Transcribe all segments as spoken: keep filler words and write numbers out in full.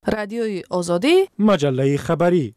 رادیوی آزادی، مجله خبری.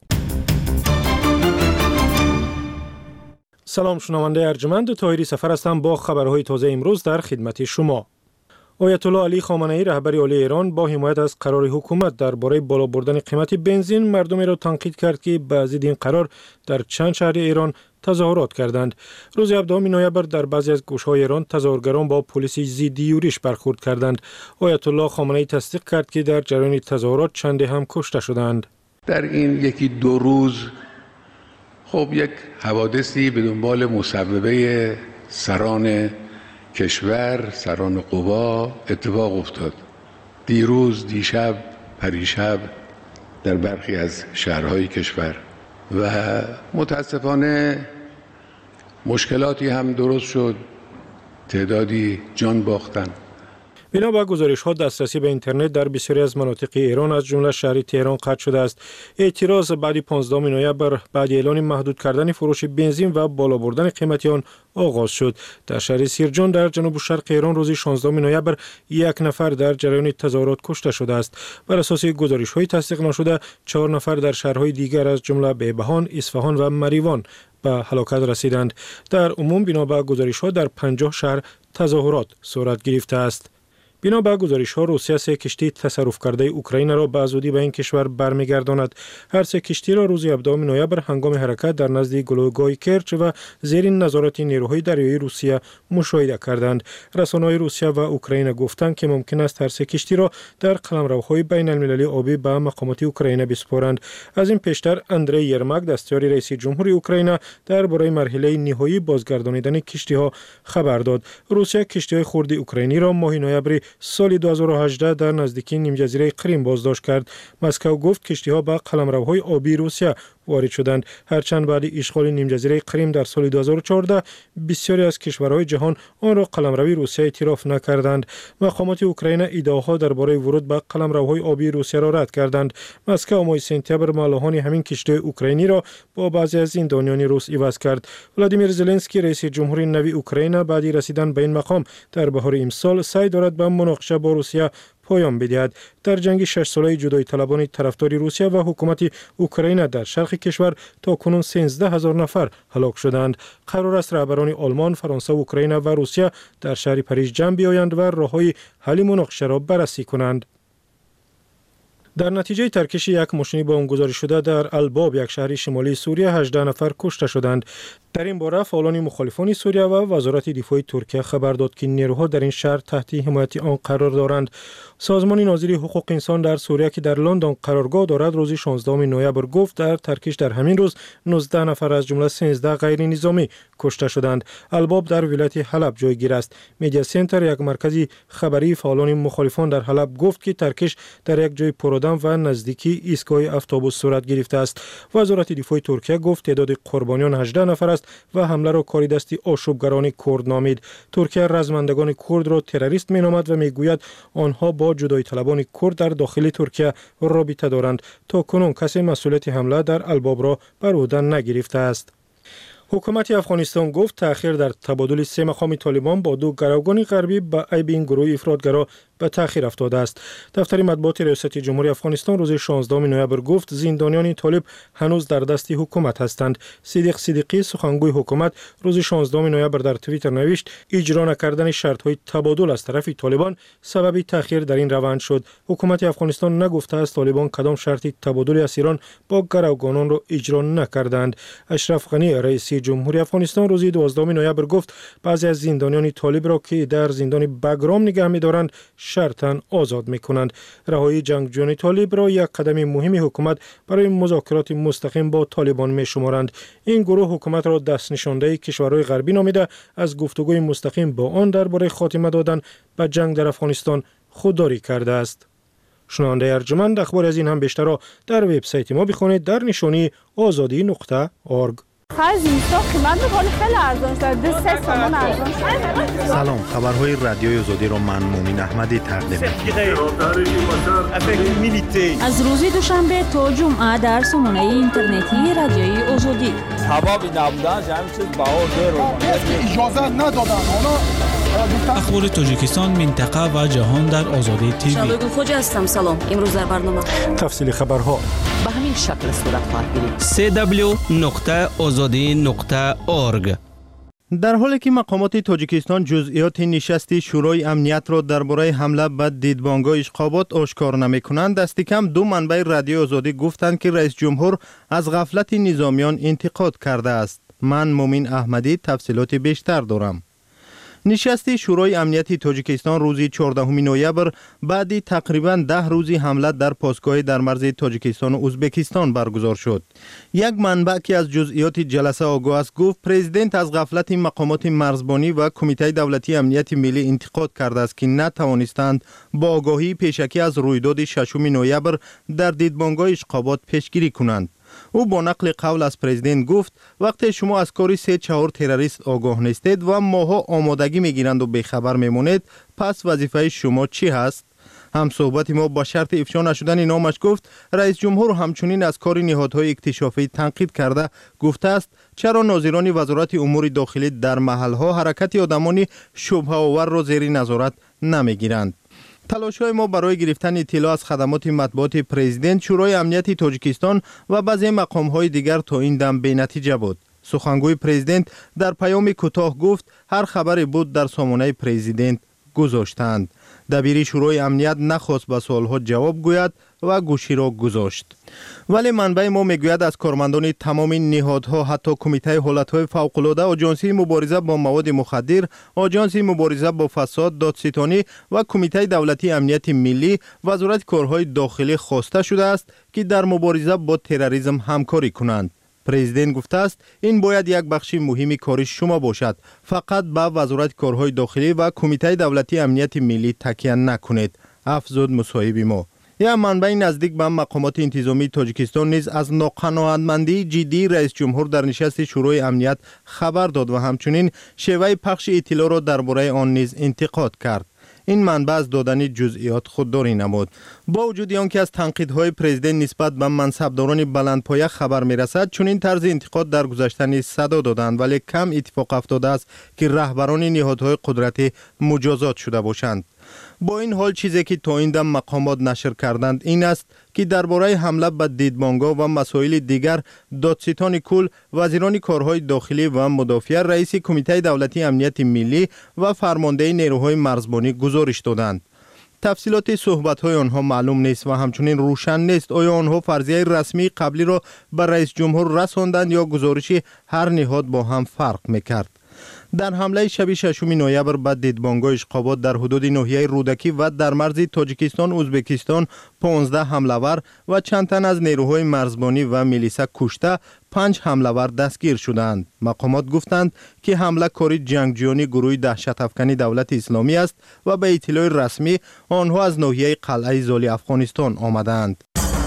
سلام شنونده ارجمند، طاهری سفر هستم با خبرهای تازه امروز در خدمت شما. آیت الله علی خامنه‌ای رهبر عالی ایران با حمایت از قرار حکومت درباره بالا بردن قیمت بنزین مردمی را تنقید کرد که به ضد این قرار در چند شهر ایران تظاهرات کردند. روز هفدهم نوامبر در بعضی از گوشه‌های ایران تظاهرگران با پلیس ضد یورش برخورد کردند. آیت الله خامنه‌ای تصدیق کرد که در جریان تظاهرات چندی هم کشته شدند. در این یکی دو روز خب یک حوادثی به دنبال مصوبه سران کشور، سران قوا اتفاق افتاد. دیروز، دیشب، پریشب در برخی از شهرهای کشور و متاسفانه مشکلاتی هم درست شد، تعدادی جان باختن. بنا به گزارش‌ها دسترسی به اینترنت در بسیاری از مناطق ایران از جمله شهر تهران قطع شده است. اعتراض بعد پانزدهم نوامبر بعد اعلان محدود کردن فروش بنزین و بالا بردن قیمت آن آغاز شد. در شهر سیرجان در جنوب شرق ایران روز شانزدهم نوامبر یک نفر در جریان تظاهرات کشته شده است. بر اساس گزارش‌های تصدیق نشده چهار نفر در شهرهای دیگر از جمله بهبهان، اصفهان و مریوان به هلاکت رسیدند. در عموم بنا به گزارش‌ها در پنجاه شهر تظاهرات صورت گرفته است. بنا به گزارش‌ها روسیه سه کشتی تصرف کرده اوکراین را به زودی به این کشور برمیگرداند. هر سه کشتی را روز هفدهم نوامبر هنگام حرکت در نزد گلوگای کرچ و زیر نظارت نیروهای دریایی روسیه مشاهده کردند. رسانه‌های روسیه و اوکراین گفتند که ممکن است هر سه کشتی را در قلمروهای بین المللی آبی به مقامات اوکراین بسپارند. از این پیشتر اندری یرماک دستیار رئیس جمهوری اوکراین درباره مرحله نهایی بازگردانیدن کشتی‌ها خبر داد. روسیه کشتی‌های خرد اوکراینی را ماه نوامبر سال دو هزار و هجده در نزدیکی نیمجزیره کریم بازداشت کرد. مسکو گفت کشتی‌ها به قلمروهای آبی روسیه وارد شدند. هرچند بعد اشغال نیمجزیره کریم در سال دو هزار و چهارده بسیاری از کشورهای جهان آن را قلمروی روسیه اعتراف نکردند. مقامات اوکراین ادعاها درباره ورود به قلمروهای آبی روسیه را رد کردند. مسکو ماه سپتامبر مالوهان همین کشتی اوکراینی را با بعضی از زندانیان روس عوض کرد. ولادیمیر زلنسکی رئیس جمهوری نوی اوکراین بعد رسیدن به این مقام در بهار امسال سعی دارد به مناقشه با روسیه پایان بدهد. در جنگ شش ساله جدایی طلبان طرفدار روسیه و حکومت اوکراین در شرق کشور تا کنون سیزده هزار نفر هلاک شدند. قرار است رهبران آلمان، فرانسه، اوکراین و روسیه در شهر پاریس جمع بیایند و راههای حل مناقشه را بررسی کنند. در نتیجه ترکش یک ماشین بمبگذاری شده در الباب، یک شهر شمالی سوریه، هجده نفر کشته شدند. در این باره فعالان مخالفان سوریه و وزارت دفاع ترکیه خبر داد که نیروها در این شهر تحت حمایت آن قرار دارند. سازمان ناظری حقوق انسان در سوریه که در لندن قرارگاه دارد روز شانزدهم نوامبر گفت در ترکش در همین روز نوزده نفر از جمله سیزده غیر نظامی کشته شدند. الباب در ولایت حلب جایگیر است. میدیا سنتر، یک مرکز خبری فعالان مخالفان در حلب، گفت که ترکش در یک جای پرآدم و نزدیکی ایستگاه اتوبوس صورت گرفته است. وزارت دفاع ترکیه گفت تعداد قربانیان هجده نفر است و حمله را کاری دستی آشوبگران کرد نامید. ترکیه رزمندگان کرد را تروریست مینامد و میگوید آنها با جدایی طلبان کرد در داخل ترکیه رابطه دارند. تا کنون کسی مسئولیت حمله در الباب را بر عهده نگرفته است. حکومت افغانستان گفت تأخیر در تبادل سه مقام طالبان با دو گروگان غربی به عیب این گروه افراطگرا به تأخیر افتاده است. دفتر مطبوعات ریاست جمهوری افغانستان روز شانزدهم نوامبر گفت زندانیان طالب هنوز در دست حکومت هستند. صدیق صدیقی سخنگوی حکومت روز شانزدهم نوامبر در توییتر نوشت اجرا نکردن شرط‌های تبادل از طرف طالبان سبب تأخیر در این روند شد. حکومت افغانستان نگفته است طالبان کدام شرط تبادل اسیران با گروگانان را اجرا نکردند. اشرف غنی رئیس جمهوری افغانستان روز دوازدهم نوامبر گفت بعضی از زندانیان طالب را که در زندان بگرام نگه می‌دارند شرطاً آزاد می‌کنند. رهایی جنگجویان طالب را یک قدم مهم حکومت برای مذاکرات مستقیم با طالبان می‌شمارند. این گروه حکومت را دست نشانده کشورهای غربی نامیده از گفتگوی مستقیم با آن درباره خاتمه دادن به جنگ در افغانستان خودداری کرده است. شنونده ارجمند، اخبار از این هم بیشتر را در وبسایت ما بخوانید در نشانی آزادی نقطه اورگ. خرزیستا قیمت می‌کنه خیلی ارزان شده، سه تومان ارزان شده. سلام، خبرهای رادیوی آزادی را من مومن احمدی تقدیم می‌کنم. از روز دوشنبه تا جمعه در سامانه اینترنتی رادیوی آزادی. کباب نبودن همین چیز باور داره. اجازه ندادن. حالا اخبار تاجیکستان، منطقه و جهان در آزادی تیوی. شادو خوجا هستم. سلام. امروز در برنامه تفصیل خبرها به همین شکل صورت خواهد گرفت. دبلیو دبلیو دبلیو نقطه آزادی نقطه اورگ. در حالی که مقامات تاجیکستان جزئیات نشست شورای امنیت را درباره حمله به دیدبانگاه اشقابات آشکار نمی‌کنند، دست کم دو منبع رادیو آزادی گفتند که رئیس جمهور از غفلت نظامیان انتقاد کرده است. من مومین احمدی تفصیلات بیشتر دارم. نشست شورای امنیت تاجیکستان روز چهاردهم نوامبر بعد تقریباً ده روزی حمله در پاسگاه در مرز تاجیکستان و ازبکستان برگزار شد. یک منبع که از جزئیات جلسه آگاه است گفت پرزیدنت از غفلت مقامات مرزبانی و کمیته دولتی امنیت ملی انتقاد کرده است که نتوانستند با آگاهی پیشکی از رویداد ششم نوامبر در دیدبانگاه اشقابات پیشگیری کنند. او با نقل قول از پرزیدنت گفت وقتی شما از کاری سه چهار تروریست آگاه نیستید و ماها آمادگی میگیرند و بیخبر میمونید، پس وظیفه شما چی هست؟ هم صحبت ما با شرط افشا نشدن نامش گفت رئیس جمهور همچنین از کار نهادهای اکتشافی تنقید کرده گفته است چرا ناظران وزارت امور داخلی در محلها حرکت آدمان شبهه آور را زیر نظارت نمیگیرند. تلاش‌های ما برای گرفتن اطلاع از خدمات مطبوعات پرزیدنت، شورای امنیت تاجیکستان و بعضی مقام‌های دیگر تا این دم بی‌نتیجه بود. سخنگوی پرزیدنت در پیام کوتاه گفت هر خبری بود در سامانه پرزیدنت گذاشتند. دبیر شورای امنیت نخواست به سوالها جواب گوید و گوشی را گذاشت. ولی منبع ما میگوید از کارمندان تمام نهادها حتی کمیته حالتهای فوق‌العاده، آژانسی مبارزه با مواد مخدر، آژانسی مبارزه با فساد، دادستانی و کمیته دولتی امنیت ملی، وزارت کارهای داخلی خواسته شده است که در مبارزه با تروریسم همکاری کنند. پرزیدنت گفته است این باید یک بخش مهمی کار شما باشد. فقط به وزارت کارهای داخلی و کمیته دولتی امنیت ملی تکیه نکنید. افزود مصاحب ما. یا منبع نزدیک به مقامات انتظامی تاجیکستان نیز از ناقناعتمندی جدی رئیس جمهور در نشست شورای امنیت خبر داد و همچنین شیوه پخش اطلاع را درباره آن نیز انتقاد کرد. این منبع از دادن جزئیات خودداری نمود. با وجود آنکه از تنقیدهای پرزیدنت نسبت به منصبداران بلندپایه خبر میرسد، چون این طرز انتقاد در گذشته نیز صدا دادند، ولی کم اتفاق افتاده است که رهبران نهادهای قدرتی مجازات شده باشند. با این حال چیزی که تا این دم مقامات نشر کردند این است که درباره حمله به دیدبانگاه و مسائل دیگر دادستان کل، وزیران کارهای داخلی و مدافع، رئیس کمیته دولتی امنیت ملی و فرمانده نیروهای مرزبانی گزارش دادند. تفصیلات صحبت‌های آنها معلوم نیست و همچنین روشن نیست آیا آنها فرضیه رسمی قبلی را به رئیس جمهور رساندند یا گزارش هر نهاد با هم فرق می‌کرد. در حمله شب ششم نوامبر به دیدبانگاه اشقابات در حدود ناحیه رودکی و در مرز تاجیکستان ازبکستان پانزده حمله‌ور و چند تن از نیروهای مرزبانی و میلیسا کشته، پنج حمله‌ور دستگیر شدند. مقامات گفتند که حمله کاری جنگجویان گروه دهشت افکنی دولت اسلامی است و به اطلاع رسمی آنها از ناحیه قلعه زالی افغانستان آمدند.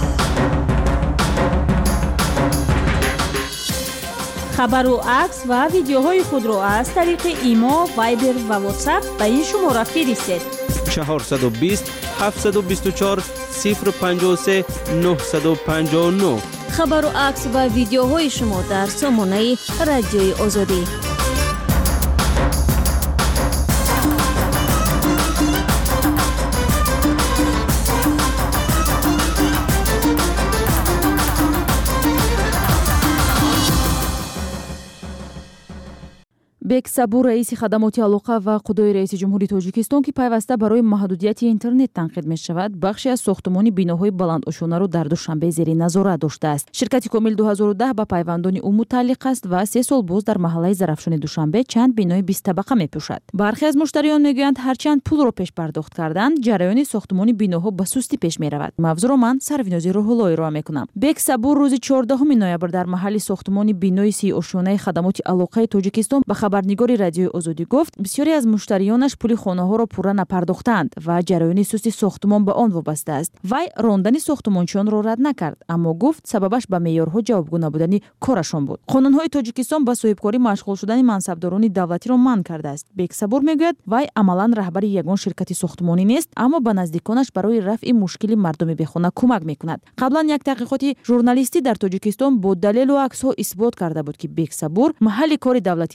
خبر و عکس و ویدیوهای خود را از طریق ایما، وایبر و واتساپ به این شماره فرستید. چهارصد و بیست هفتصد و بیست و چهار صفر پنجاه و سه نهصد و پنجاه و نه. خبر و عکس و ویدیوهای شما در سامانه رادیوی آزادی. бек сабур раиси хадамоти алоқа ва қудои раиси ҷумҳури тоҷикистон ки пайваста барои маҳдудияти интернет танқид мешавад, бахше аз сохтумони биноҳои баландошунаро дар душанбе зери назорат доштааст. ширкати комил ду ҳазору даҳ ба пайвандони ӯ мутааллиқ аст ва се сол боз дар маҳаллаи зарафшони душанбе чанд бинои бистабақа мепӯшад. бархе аз муштариён мегӯянд ҳарчанд пулро пеш пардохт карданд, ҷараёни сохтумони биноҳо ба сустӣ пеш меравад. мавзӯъро ман сарвинози рӯҳулло ироа мекунам. бек сабур рӯзи чордаҳуми ноябр дар маҳалли сохтумони бинои сиошонаи хадамоти алоқаи тоҷикистон ба хабарнигори радиои озодӣ гуфт бисёре аз муштариёнаш пули хонаҳоро пурра напардохтанд ва ҷараёни сусти сохтумон ба он вобаста аст. вай рондани сохтумончиёнро рад накард, аммо гуфт сабабаш ба меъёрҳо ҷавобгӯ набудани корашон буд. қонунҳои тоҷикистон ба соҳибкорӣ машғул шудани мансабдорони давлатиро манъ кардааст. бек сабур мегӯяд вай амалан раҳбари ягон ширкати сохтумонӣ нест, аммо ба наздиконаш барои рафъи мушкили мардуми бехона кӯмак мекунад. қаблан як таҳқиқоти журналистӣ дар тоҷикистон бо далелу аксҳо исбот карда буд ки бек сабур маҳалли кори давлатиашро ба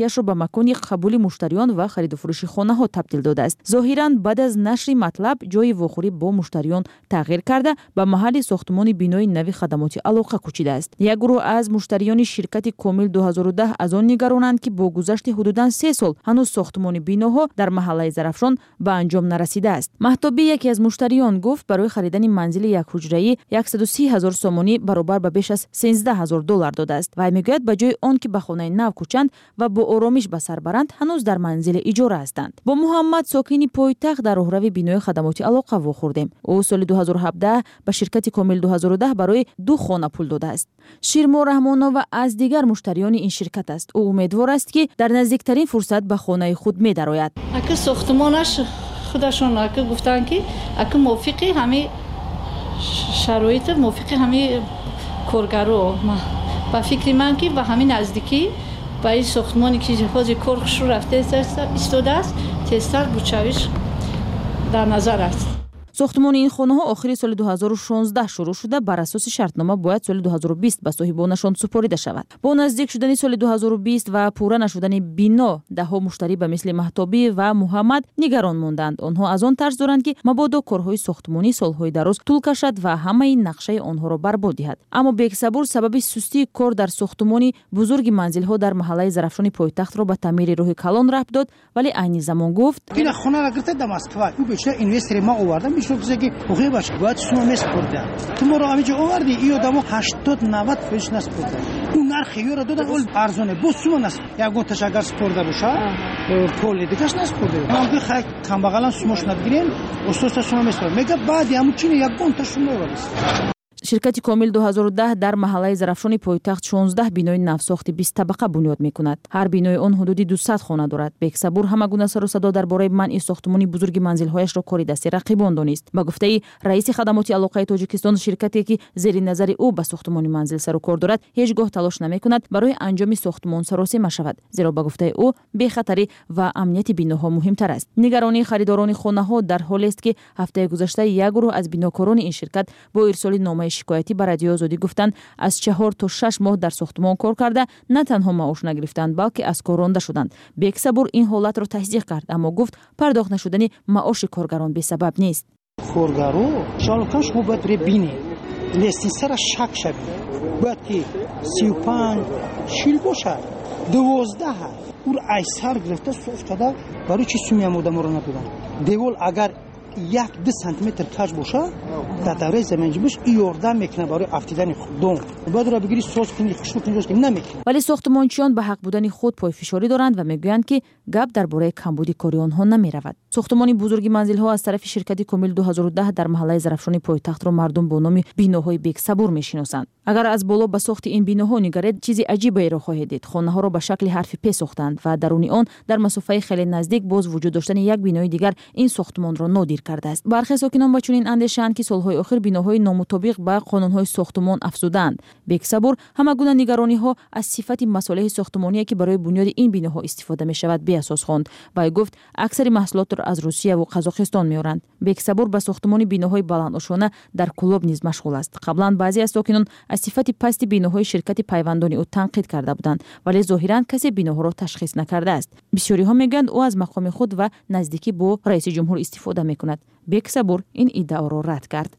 макони қабули муштариён ва хариду фурӯши хонаҳо табдил додааст. Зоҳиран баъд аз нашри матлаб ҷои вохӯрӣ бо муштариён тағйир карда ба маҳалли сохтмони бинои нави хадамоти алоқа кӯчидааст. Як гурӯҳ аз муштариёни ширкати Комил дуҳазору даҳ аз он нигаронанд ки бо гузашти ҳудудан се сол ҳанӯз сохтмони биноҳо дар маҳаллаи Зарафшон ба анҷом нарасидааст. Маҳтобӣ яке аз муштариён гуфт барои харидани манзили якҳуҷраӣ яксаду си ҳазор сомонӣ баробар ба беш аз сенздаҳ ҳазор доллар додааст. Вай мегӯяд ба ҷои он ки ба хонаи нав кӯчанд ва бо оромиш ба сар баранд ҳанӯз дар манзили иҷора ҳастанд. Бо Муҳаммад сокини пойтахт дар роҳрави бинои хадамоти алоқа вохӯрдем. ӯ соли дуҳазору ҳабдаҳ ба ширкати Комил дуҳазору даҳ барои ду хона пул додааст. Ширмо Раҳмонова аз дигар муштариёни ин ширкат аст. ӯ умедвор аст ки дар наздиктарин фурсат ба хонаи худ медарояд. ака сохтмонаш худашон ака гуфтанд ки ака мувофиқи ҳами шароит мувофиқи ҳами коргаро ба фикри ман ки ба ҳамин наздикӣ ба ин сохтмоне ки ҳозир кор шур рафта истодааст тезтар бучавиш дар назар аст. сохтмони ин хонаҳо охири соли дуҳазору шонздаҳ шурӯъ шуда бар асоси шартнома бояд соли дуҳазору бист ба соҳибонашон супорида шавад. Бо наздик шудани соли дуҳазору бист ва пурра нашудани бино даҳҳо муштарӣ ба мисли Маҳтобӣ ва Муҳаммад нигарон монданд. онҳо аз он тарз доранд ки мабодо корҳои сохтмонӣ солҳои дароз тӯл кашад ва ҳамаи нақшаи онҳоро барбод диҳад. Аммо Бексабур сабаби сустии кор дар сохтмони бузурги манзилҳо дар маҳаллаи Зарафшони пойтахтро ба таъмири роҳи калон рабт дод, вале айни замон гуфт که اوخی باشه باید سوم میسپرده تو ما رو همینجا آوردی ای آدمو هشتاد نود فیش نسپرده اون نرخی رو دادن اول ارزونه بو سوم نس یگون تشکر سپرده باشه پول دیگهش نسپرده ما که خیلی کم بغلن سومش ندگیریم اساس سوم میسپرده میگه بعد همون چینه یگون تشون میوریست. ширкати Комил дуҳазору даҳ дар маҳаллаи Зарафшони пойтахт шонздаҳ бинои навсохти бист табақа бунёд мекунад. ҳар бинои он ҳудуди дусад хона дорад. Бексабур ҳама гуна сару садо дар бораи манъи сохтмони бузурги манзилҳояшро кори дасти рақибон донист. Ба гуфтаи раиси хадамоти алоқаи Тоҷикистон, ширкате ки зери назари ӯ ба сохтмони манзил сару кор дорад, ҳеҷ гоҳ талош намекунад барои анҷоми сохтмон саросима шавад, зеро ба гуфтаи ӯ бехатарӣ ва амнияти биноҳо муҳимтар аст. Нигаронии харидорони хонаҳо дар ҳолест ки ҳафтаи гузашта як гурӯҳ аз бинокорони ин ширкат бо ирсоли номаи шикоятӣ ба радиои Озодӣ гуфтанд аз чаҳор то шаш моҳ дар сохтмон кор карда на танҳо маош нагирифтанд, балки аз кор ронда шуданд. Бексабур ин ҳолатро тасдиқ кард, аммо гуфт пардохт нашудани маоши коргарон бесабаб нест. коргаро шалкаш хуб бояд ре бине лестин сара шак шави бояд ки сию панҷ шил бошад дувоздаҳ ур айсар гирифта соф када барои чи сумиам одаморо надодам. девол агар як ду сантиметр кач боша дар давраи заминҷунбуш ёрдам мекуна барои афтидани дон боядро бигири соз кунӣ хушбу кунӣ ки намекуна. Вале сохтмончиён ба ҳақ будани худ пойфишорӣ доранд ва мегӯянд ки гап дар бораи камбуди кори онҳо намеравад. Сохтмони бузурги манзилҳо аз тарафи ширкати Комил дуҳазору даҳ дар маҳаллаи Зарафшони пойтахтро мардум бо номи биноҳои Бексабур мешиносанд. Агар аз боло ба сохти ин биноҳо нигаред, чизи аҷиберо хоҳед дид. Хонаҳоро ба шакли ҳарфи П сохтанд ва даруни он дар масофаи хеле наздик боз вуҷуд доштани як бинои дигар ин сохтмонро нодир кардааст. Бархе сокинон ба чунин андешаанд ки солҳои охир биноҳои номутобиқ ба қонунҳои сохтмон афзудаанд. Бексабур ҳама гуна нигарониҳо аз сифати масолеҳи сохтмоние ки барои бунёди ин биноҳо истифода мешавад беасос хонд. Вай гуфт аксари маҳсулотро аз Русия ва Қазоқистон меоранд. Бексабур ба сохтмони биноҳои баландошона дар Кулоб низ машғул аст. қаблан баъзе аз сокинон аз сифати пасти биноҳои ширкати пайвандони ӯ танқид карда буданд, вале зоҳиран касе биноҳоро ташхис накардааст. бисёриҳо мегӯянд ӯ аз мақоми худ ва наздикӣ бо раиси ҷумҳур истифода мекунад. Бексабур ин иддаоро рад кард.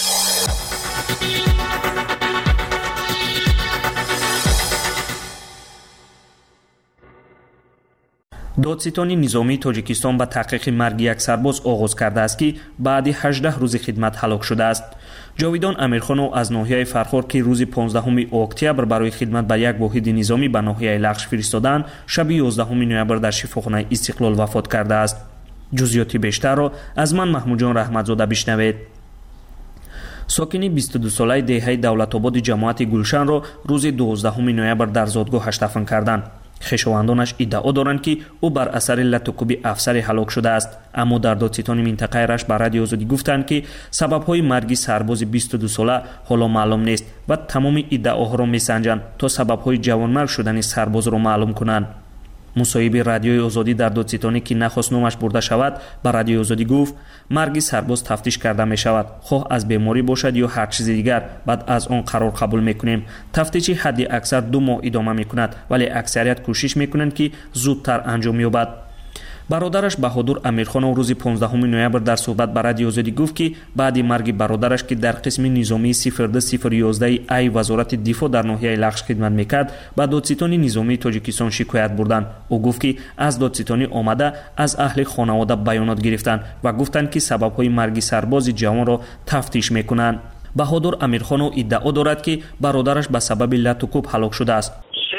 додситони низомии Тоҷикистон ба таҳқиқи марги як сарбоз оғоз кардааст ки баъди ҳаждаҳ рӯзи хидмат ҳалок шудааст. ҷовидон Амирхонов аз ноҳияи Фархор ки рӯзи понздаҳуми октябр барои хидмат ба як воҳиди низомӣ ба ноҳияи Лағш фиристоданд, шаби ёздаҳуми ноябр дар шифохонаи Истиқлол вафот кардааст. ҷузъиёти бештарро аз ман Маҳмуҷон Раҳматзода бишнавед. сокини бисту дусолаи деҳаи Давлатободи ҷамоати Гулшанро рӯзи дувоздаҳуми ноябр дар зодгоҳаш дафн карданд. хешовандонаш иддао доранд ки ӯ бар асари латукуби афсаре ҳалок шудааст, аммо дар додситони минтақаи Рашт ба радиои Озодӣ гуфтанд ки сабабҳои марги сарбози бисту дусола ҳоло маълум нест ва тамоми иддаоҳоро месанҷанд то сабабҳои ҷавонмарг шудани сарбозро маълум кунанд. مصاحبه رادیوی آزادی در دادستانی که نخواست نامش برده شود به رادیوی آزادی گفت مرگ سرباز تفتیش کرده می شود، خواه از بیماری باشد یا هر چیز دیگر، بعد از آن قرار قبول میکنیم. تفتیش حد اکثر دو ماه ادامه میکند، ولی اکثریت کوشش میکنند که زودتر انجام یابد. برادرش بهادر امیرخانov روز پانزدهم نوامبر در صحبت با رادیو آزادی گفت که بعد مرگ برادرش که در قسم نظامی صفر دو صفر یک یک ای وزارت دفاع در ناحیه لخش خدمت میکرد به دادستان نظامی تاجیکستان شکایت بردند. او گفت که از دادستانی آمده از اهل خانواده بیانات گرفتند و گفتند که سببهای مرگ سرباز جوان را تفتیش میکنند. بهادر امیرخانov ادعا دارد که برادرش به سبب لطوکوب هلاک شده است.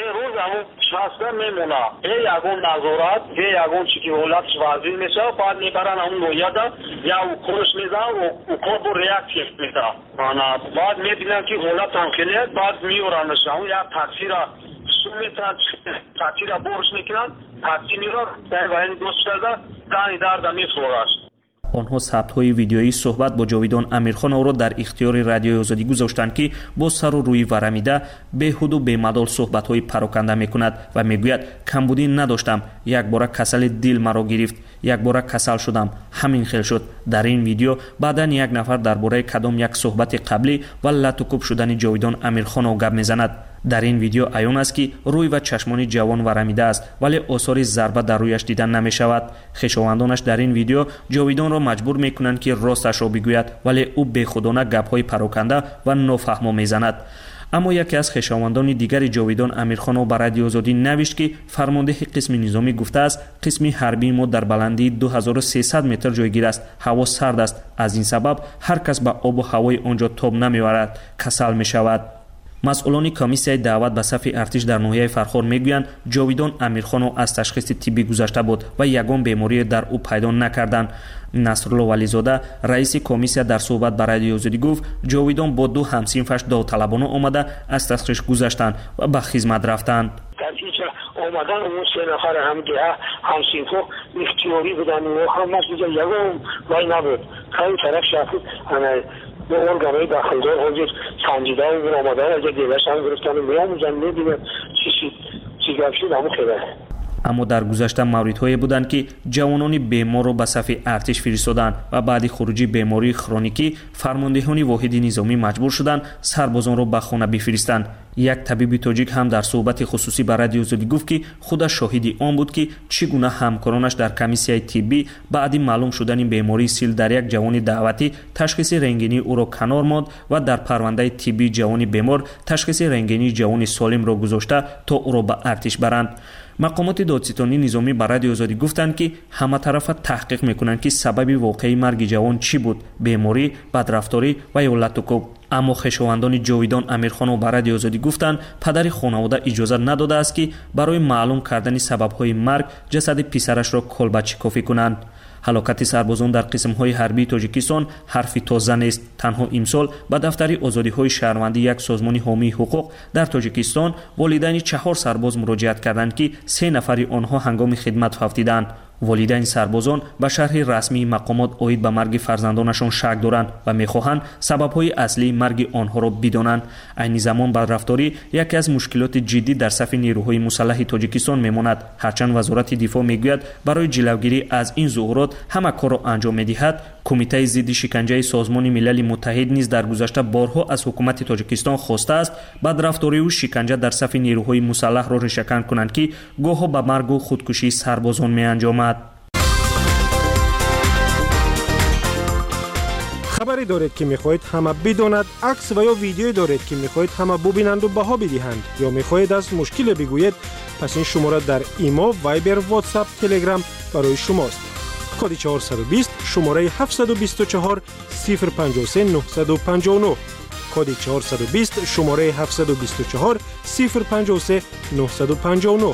شخصا میمونه یه یگون نظارت یه یگون چی که ولاتش وزیر میشه بعد میبرن اون نویادا یا او کورش میزن و او کور بو ریاکشن میده انا بعد میبینن که ولات تنکلیه بعد میورنش اون یا تاثیر سومیتن تاثیر برش میکنن تاثیر میره در وین دوست شده دانی درد میفروش. آنها ثبت‌های ویدیویی صحبت با جاویدان امیرخانov را در اختیار رادیوی آزادی گذاشتند که با سر و روی ورمیده بیهود و بی‌مدال صحبت‌های پراکنده می‌کند و میگوید کمبودی نداشتم، یک بار کسل دل مرا گرفت، یک بار کسل شدم، همین خیل شد. در این ویدیو بعداً یک نفر درباره کدام یک صحبت قبلی و لطوکوب شدن جاویدان امیرخانov گپ می‌زند. در این ویدیو عیان است که روی و چشمان جوان ورمیده است ولی آثار ضربه در رویش دیدن نمی شود. خویشاوندانش در این ویدیو جاویدان را مجبور می کنند که راستش را بگوید ولی او بیخودانه گپ‌های پراکنده و نافهمه میزند. اما یکی از خویشاوندان دیگر جاویدان امیرخانov به رادیو آزادی نوشت که فرمانده قسم نظامی گفته است قسم حربی ما در بلندی دو هزار و سیصد متر جایگیر است، هوا سرد است، از این سبب هر کس به آب و هوای آنجا تاب نمی‌آورد، کسل می شود. مسئولان کمیسیای دعوت به صف ارتش در ناحیه فرخار میگویند جاویدان امیرخانov از تشخیص طبی گذشته بود و یگان بیماری در او پیدا نکردند. نصرالله ولیزاده رئیس کمیسیا در صحبت با رادیو آزادی گفت جاویدان با دو همسینفش داوطلبانه آمده از تشخیص گذشتند و به خدمت رفتند. اومدن اون سه نفر هم که همسینفو اختیاری بودن و هم ما دیگه یگان وای نبود خیلی طرف شخصی به ارگانهای داخلدار حاضر سنجیده هم بودن آمدن اگه دیوش هم گرفتن و میان میزن میبینه چی چی چی گفت شد همون خیلی. اما در گذشته موردهایی بودند که جوانان بیمار را به صف ارتش فرستادند و بعد خروجی بیماری کرونیکی فرماندهان واحد نظامی مجبور شدند سربازان را به خانه بفرستند. یک طبیب تاجیک هم در صحبت خصوصی با رادیو آزادی گفت که خودش شاهدی آن بود که چگونه همکارانش در کمیسیای طبی بعد معلوم شدن بیماری سیل در یک جوان دعوتی تشخیص رنگینی او را کنار ماند و در پرونده طبی جوان بیمار تشخیص رنگینی جوان سالم را گذاشته تا او را به ارتش برند. مقامات دادستانی نظامی به رادیو آزادی گفتند که همه طرف تحقیق میکنند که سبب واقعی مرگ جوان چی بود، بیماری، بدرفتاری و یا لطوکوب. اما خویشاوندان جاویدان امیرخانov به رادیو آزادی گفتند پدر خانواده اجازه نداده است که برای معلوم کردن سبب‌های مرگ جسد پسرش را کلبه کافی کنند. هلاکت سربازان در قسم‌های حربی تاجیکستان حرفی تازه نیست. تنها امسال به دفتر آزادی‌های شهروندی یک سازمان حامی حقوق در تاجیکستان والدین چهار سرباز مراجعت کردند که سه نفر آنها هنگام خدمت فوتیدند. والدین سربازان به شرح رسمی مقامات اوید به مرگ فرزندانشان شک دارند و می‌خواهند سبب‌های اصلی مرگ آنها را بدانند. عین زمان بدرفتاری یکی از مشکلات جدی در صف نیروهای مسلح تاجیکستان می‌ماند. هرچند وزارت دفاع می‌گوید برای جلوگیری از این ظهورات همه کار را انجام می‌دهد، کمیته ضد شکنجه سازمان ملل متحد نیز در گذشته بارها از حکومت تاجیکستان خواسته است بدرفتاری و شکنجه در صف نیروهای مسلح را ریشه‌کن کنند که گاه‌ها به مرگ و خودکشی سربازان می‌انجامد. خبری دارید که میخواهید همه بداند، عکس و یا ویدیویی دارید که میخواهید همه ببینند و بها بدهند یا میخواهید از مشکل بگویید، پس این شماره در ایما، وایبر، واتساپ، تلگرام برای شماست. کد چهارصد و بیست شماره هفتصد و بیست و چهار صفر پنجاه و سه نهصد و پنجاه و نه کد چهارصد و بیست شماره هفتصد و بیست و چهار صفر پنجاه و سه نهصد و پنجاه و نه.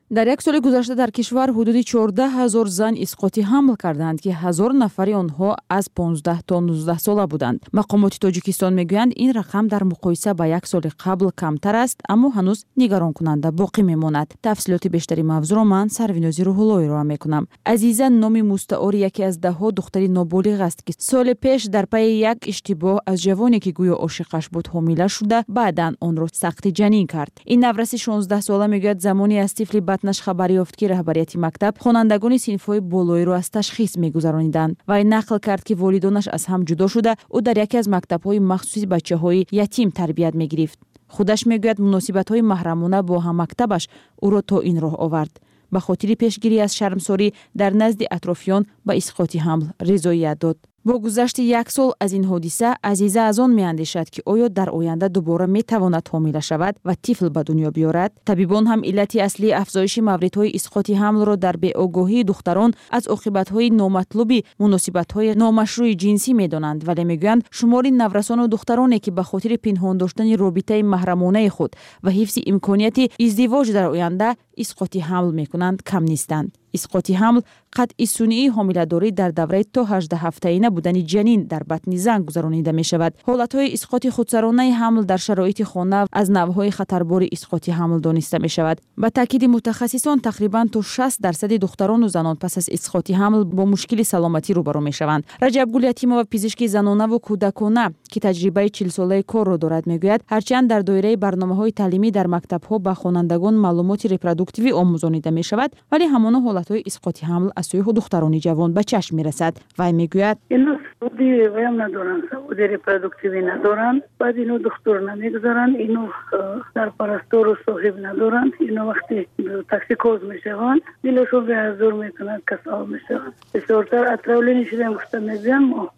در یک سال گذشته در کشور حدود چهارده هزار زن اسقاط حمل کردند که هزار نفری آنها از پانزده تا نوزده ساله بودند. مقامات تاجیکستان میگویند این رقم در مقایسه با یک سال قبل کمتر است، اما هنوز نگران کننده باقی میماند. تفصیلات بیشتری موضوع را من سروینازی روح‌اللهی را میکنم. عزیزه نام مستعار یکی از ده ها دختری نابالغ است که سال پیش در پی یک اشتباه از جوانی که گویا عاشقش بود حامله شده، بعداً آن را سقط جنین کرد. این نورس شانزده ساله میگوید زمانی از طفل بدنش خبر یافت که رهبریت مکتب خوانندگان صنف‌های بالایی را از تشخیص می‌گذرانیدند و این نقل کرد که والدانش از هم جدا شده او در یکی از مکتب‌های مخصوص بچه‌های یتیم تربیت می‌گرفت. خودش میگوید مناسبت‌های محرمانه با هم مکتبش او را تا این راه آورد. به خاطر پیشگیری از شرمساری در نزد اطرافیان به اسقاط حمل رضایت داد. با گذشت یک سال از این حادثه، عزیزه از آن می‌اندیشد که آیا در آینده دوباره می‌تواند حامله شود و طفل به دنیا بیاورد. طبیبان هم علت اصلی افزایش موردهای اسقاط حمل را در بی‌آگاهی دختران از عاقبت‌های نامطلوب مناسبت‌های نامشروع جنسی می‌دانند، ولی می‌گویند شمار نورسان و دخترانی که به خاطر پنهان داشتن رابطه محرمانه خود و حفظ امکانیت ازدواج در آینده اسقاط حمل می‌کنند کم نیستند. اسقاط حمل قطع صنعی حامله‌داری در دوره تا هجده هفته‌ای نبودن جنین در بطن زن گذرانیده می شود. حالت‌های اسقاط خودسرانه حمل در شرایط خانه از نوع‌های خطربار اسقاط حمل دانسته می شود. به تاکید متخصصان تقریباً تا شصت درصد دختران و زنان پس از اسقاط حمل با مشکل سلامتی روبرو می شوند. رجب گل یتیمова پزشک زنانه و کودکانه که تجربه چهل ساله کار را دارد میگوید هرچند در دایره برنامه‌های تعلیمی در مکتب‌ها به خوانندگان معلومات ریپرودوکتیوی آموزانیده می شود، ولی همانا حالت‌های اسقاط حمل از سوی دختران جوان به چشم میرسد و میگوید اینا سعودی ویم ندارن، سعودی ریپرودوکتیوی ندارن، بعد اینو دکتر نمیگذارن، اینو سرپرستار و صاحب ندارن، اینو وقتی تاکسیکوز میشوند دلشون به حضور میکنند کسال میشوند. بسیارتر اطراولی نشیدن گفته میگن ما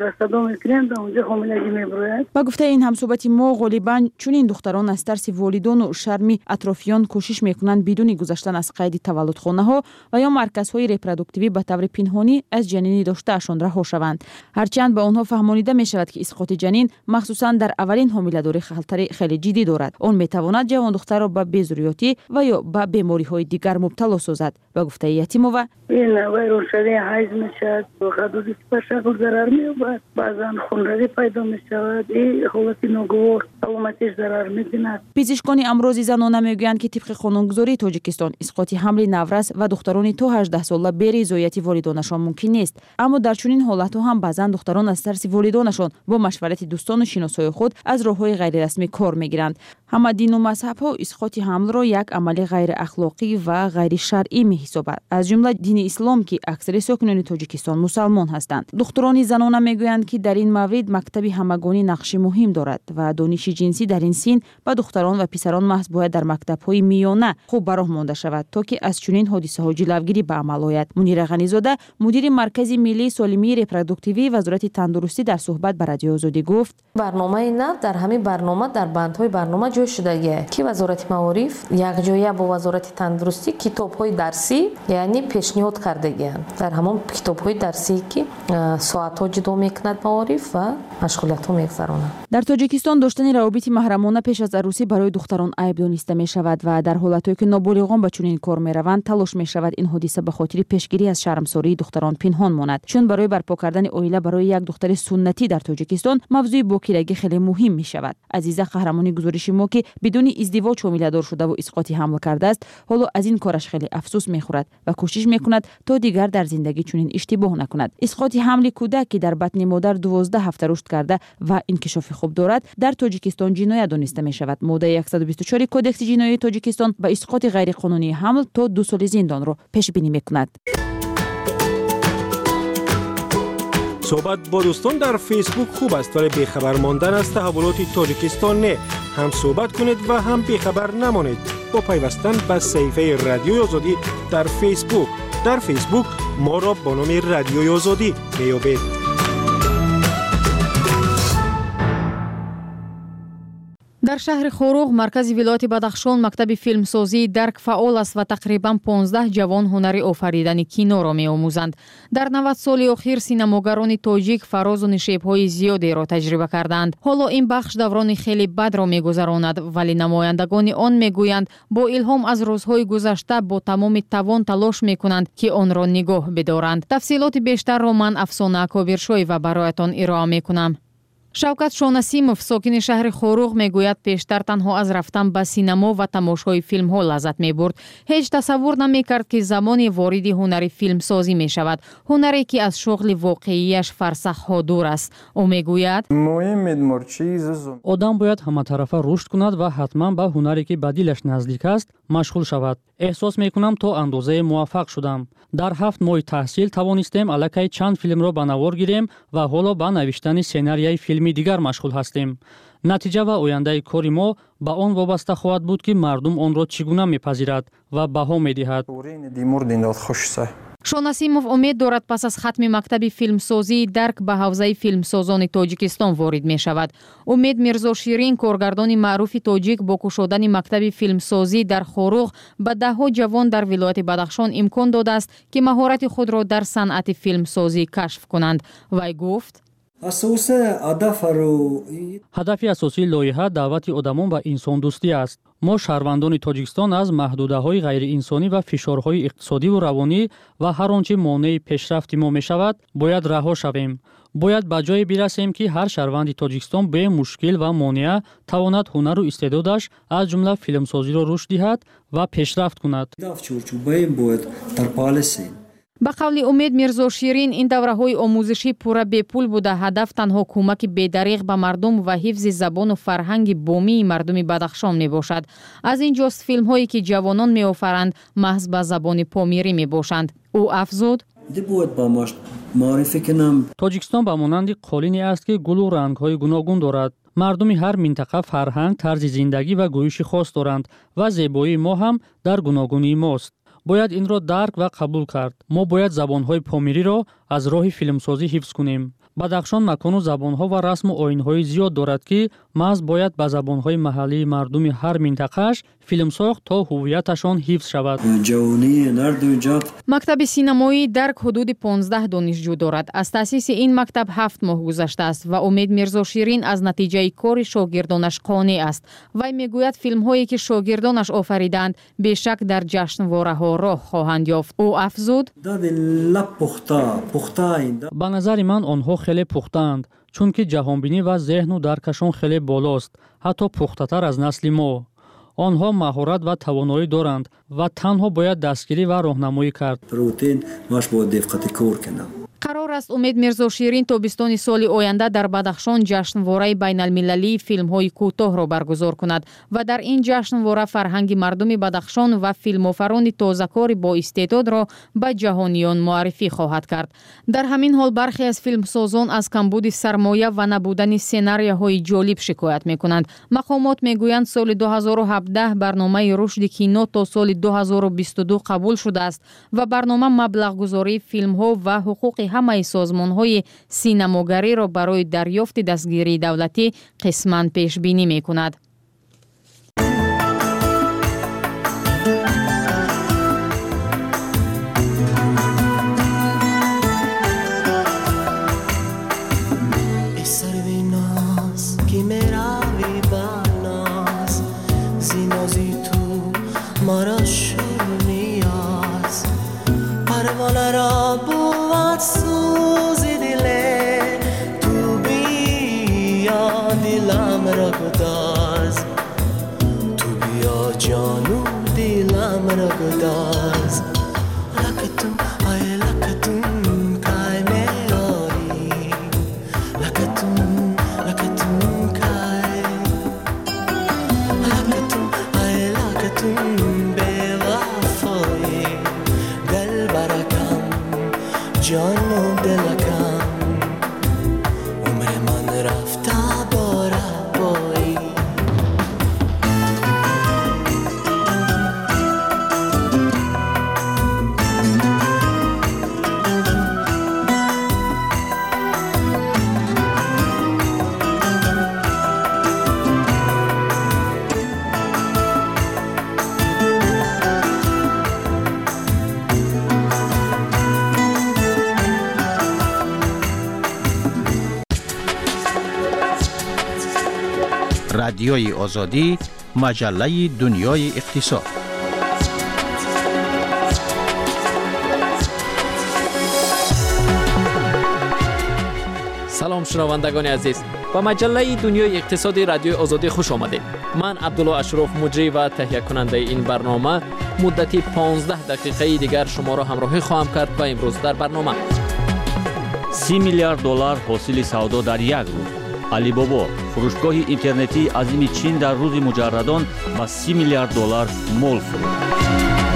با گفته این همصحبت ما غالباً چون این دختران از ترس والدان و شرم اطرافیان کوشش میکنند بدون گذشتن از قید تولدخانه ها و یا مرکزهای ریپرودوکتیوی به طور پنهانی از جنینی داشتهشان رها شوند. هرچند به آنها فهمانیده می شود که اسقاط جنین مخصوصا در اولین حامله‌داری خطر خیلی جدی دارد. آن میتواند جوان دختر را به بی‌ضروریاتی و یا به بیماری های دیگر مبتلا سازد. با گفته یتیمova این ویروس حیض میشد و حدود شکل ضرر می‌یابد، بعضا خونریزی پیدا می‌شود، این حالت ناگوار سلامتیش ضرر می‌بیند. پزشکان امراض زنانه میگویند که طبق قانونگذاری تاجیکستان اسقاط حمل نورس و دختران تا هجده ساله بی رضایت والدانشان ممکن نیست، اما در چنین حالت‌ها هم بعضا دختران از ترس والدانشان با مشورت دوستان و شناسای خود از راه‌های غیر رسمی کار می‌گیرند. همه دین و مذهب‌ها اسقاط حمل را یک عمل غیر اخلاقی و غیر شرعی می‌حسابند، از جمله دین اسلام که اکثر ساکنان تاجیکستان مسلمان هستند. دختران زنانه میگویند که در این مورد مکتب همگانی نقش مهم دارد و دانش جنسی در این سن با دختران و پسران محض باید در مکتب‌های میانه خوب براه مانده شود تا که از چنین حادثه‌ها جلوگیری به عمل آید. منیر غنی‌زاده مدیر مرکز ملی سالمی ریپرودوکتیوی وزارت تندرستی در صحبت با رادیو آزادی گفت برنامه اینا در همین برنامه در بندهای برنامه جای شده که وزارت معارف یک جایه با وزارت تندرستی کتاب‌های درسی یعنی پیشنهاد کرده در همون کتاب‌های درسی که ساعت‌ها جدا میکند معارف و مشغولیت‌ها میگذرانند. در تاجیکستان داشتن روابط محرمانه پیش از عروسی برای دختران عیب دانسته می شود و در حالتی که نابالغان به چنین کار می روند تلاش می شود این حادثه به خاطر پیشگیری از شرمساری دختران پنهان ماند، چون برای برپا کردن عائله برای یک دختر سنتی در تاجیکستان موضوع باکرگی خیلی مهم می شود. عزیزه قهرمانی گزارش ما که بدون ازدواج حامله‌دار شده و اسقاط حمل کرده است، حالا از این کارش خیلی افسوس می خورد و کوشش می کند تا دیگر در زندگی چنین اشتباه نکند. اسقاط حمل کودک که در بطن مادر دوازده هفته رشد کرده و انکشاف خوب دارد در تاجیکستان جنایت دانسته می شود. ماده صد و بیست و چهار کدکس جنایی تاجیکستان به اسقاط غیر قانونی حمل تا دو سال زندان را پیش بینی می کند. صحبت با دوستان در فیسبوک خوب است ولی بیخبر ماندن از تحولات تاجیکستان نه. هم صحبت کنید و هم بیخبر نمانید با پیوستن به صفحه رادیوی آزادی در فیسبوک. در فیسبوک ما را با نام رادیوی آزادی میابید. дар шаҳри Хоруғ, маркази вилояти Бадахшон, мактаби филмсозии Дарк фаъол аст ва тақрибан понздаҳ ҷавон ҳунари офаридани киноро меомӯзанд. Дар навад соли охир синамогарони тоҷик фарозу нишебҳои зиёдеро таҷриба карданд. Ҳоло ин бахш даврони хеле бадро мегузаронад, вале намояндагони он мегӯянд бо илҳом аз рӯзҳои гузашта бо тамоми тавон талош мекунанд, ки онро нигоҳ бидоранд. тафсилоти бештарро ман Афсона Акобиршоева бароятон ироа мекунам. Шавкат Шонасимов, сокини шаҳри Хоруғ, мегӯяд пештар танҳо аз рафтан ба синамо ва тамошои филмҳо лаззат мебурд. Ҳеҷ тасаввур намекард, ки замони вориди ҳунари филмсозӣ мешавад. ҳунаре, ки аз шуғли воқеияш фарсахҳо дур аст. Ӯ мегӯяд: одам бояд ҳаматарафа рушд кунад ва ҳатман ба ҳунаре, ки ба дилаш наздик аст, машғул шавад. эҳсос мекунам, то андозае муваффақ шудам. дар ҳафт моҳи таҳсил тавонистем аллакай чанд филмро ба навор гирем ва ҳоло ба навиштани сценарияи филми дигар машғул ҳастем. натиҷа ва ояндаи кори мо ба он вобаста хоҳад буд, ки мардум онро чӣ гуна мепазирад ва баҳо медиҳад. Шонасимов умед дорад пас аз хатми мактаби филмсозии Дарк ба ҳавзаи филмсозони Тоҷикистон ворид мешавад. Умед Мирзоширин, коргардони маъруфи тоҷик, бо кушодани мактаби филмсозӣ дар Хоруғ ба даҳҳо ҷавон дар вилояти Бадахшон имкон додааст, ки маҳорати худро дар санъати филмсозӣ кашф кунанд. Вай гуфт: ҳадафи асосии лоиҳа даъвати одамон ба инсондӯстӣ аст. мо шаҳрвандони Тоҷикистон аз маҳдудаҳои ғайриинсонӣ ва фишорҳои иқтисодиву равонӣ ва ҳар он чӣ монеи пешрафти мо мешавад, бояд раҳо шавем. бояд ба ҷое бирасем, ки ҳар шаҳрванди Тоҷикистон бе мушкил ва монеа тавонад ҳунару истеъдодаш аз ҷумла филмсозиро рушд диҳад ва пешрафт кунад. ба қавли Умед Мирзоширин, ин давраҳои омӯзишӣ пурра бепул буда, ҳадаф танҳо кӯмаки бедариғ ба мардум ва ҳифзи забону фарҳанги бомии мардуми Бадахшон мебошад. аз ин ҷост филмҳое, ки ҷавонон меофаранд, маҳз ба забони помирӣ мебошанд. ӯ афзуд: тоҷикистон ба монанди қолине аст, ки гулу рангҳои гуногун дорад. мардуми ҳар минтақа фарҳанг, тарзи зиндагӣ ва гӯиши хос доранд ва зебоии мо ҳам дар гуногунии мост. бояд инро дарк ва қабул кард. мо бояд забонҳои помириро аз роҳи филмсозӣ ҳифз кунем. Бадахшон макону забонҳо ва расму оинҳои зиёд дорад, ки маҳз бояд ба забонҳои маҳаллии мардуми ҳар минтақааш филм сохт, то ҳувияташон ҳифз шавад. мактаби синамоии Дарк ҳудуди понздаҳ донишҷӯ дорад. аз таъсиси ин мактаб ҳафт моҳ гузаштааст ва Умед Мирзоширин аз натиҷаи кори шогирдонаш қонеъ аст. вай мегӯяд филмҳое, ки шогирдонаш офаридаанд, бешак дар ҷашнвораҳо роҳ хоҳанд ёфт. ӯ афзуд: ба назари ман онҳо хеле пухтаанд, чунки ҷаҳонбинӣ ва зеҳну даркашон хеле болост, ҳатто пухтатар аз насли мо. онҳо маҳорат ва тавоноӣ доранд ва танҳо бояд дастгирӣ ва роҳнамоӣ кард. қарор аст Умед Мирзоширин тобистони соли оянда дар Бадахшон ҷашнвораи байналмилалии филмҳои кӯтоҳро баргузор кунад ва дар ин ҷашнвора фарҳанги мардуми Бадахшон ва филмофарони тозакори боистеъдодро ба ҷаҳониён муаррифӣ хоҳад кард. дар ҳамин ҳол бархе аз филмсозон аз камбуди сармоя ва набудани сценарияҳои ҷолиб шикоят мекунанд. мақомот мегӯянд соли ду ҳазору ҳабдаҳ барномаи рушди кино то соли ду ҳазору бисту ду қабул шудааст ва барнома маблағгузории филмҳо ва ҳуқуқи ҳамаи созмонҳои синамогариро барои дарёфти дастгирии давлатӣ қисман пешбинӣ мекунад. رادیوی آزادی، مجله دنیای اقتصاد. سلام شنوندگان عزیز، با مجله دنیای اقتصادی رادیو آزادی خوش آمدید. من عبدالله اشرف مجری و تهیه کننده این برنامه مدتی پانزده دقیقه دیگر شما را همراهی خواهم کرد و امروز در برنامه سی میلیارد دلار حاصل سودا در یک روز. علی بابا فروشگاه اینترنتی عظیم چین در روز مجردان با سی میلیارد دلار مول فروخت.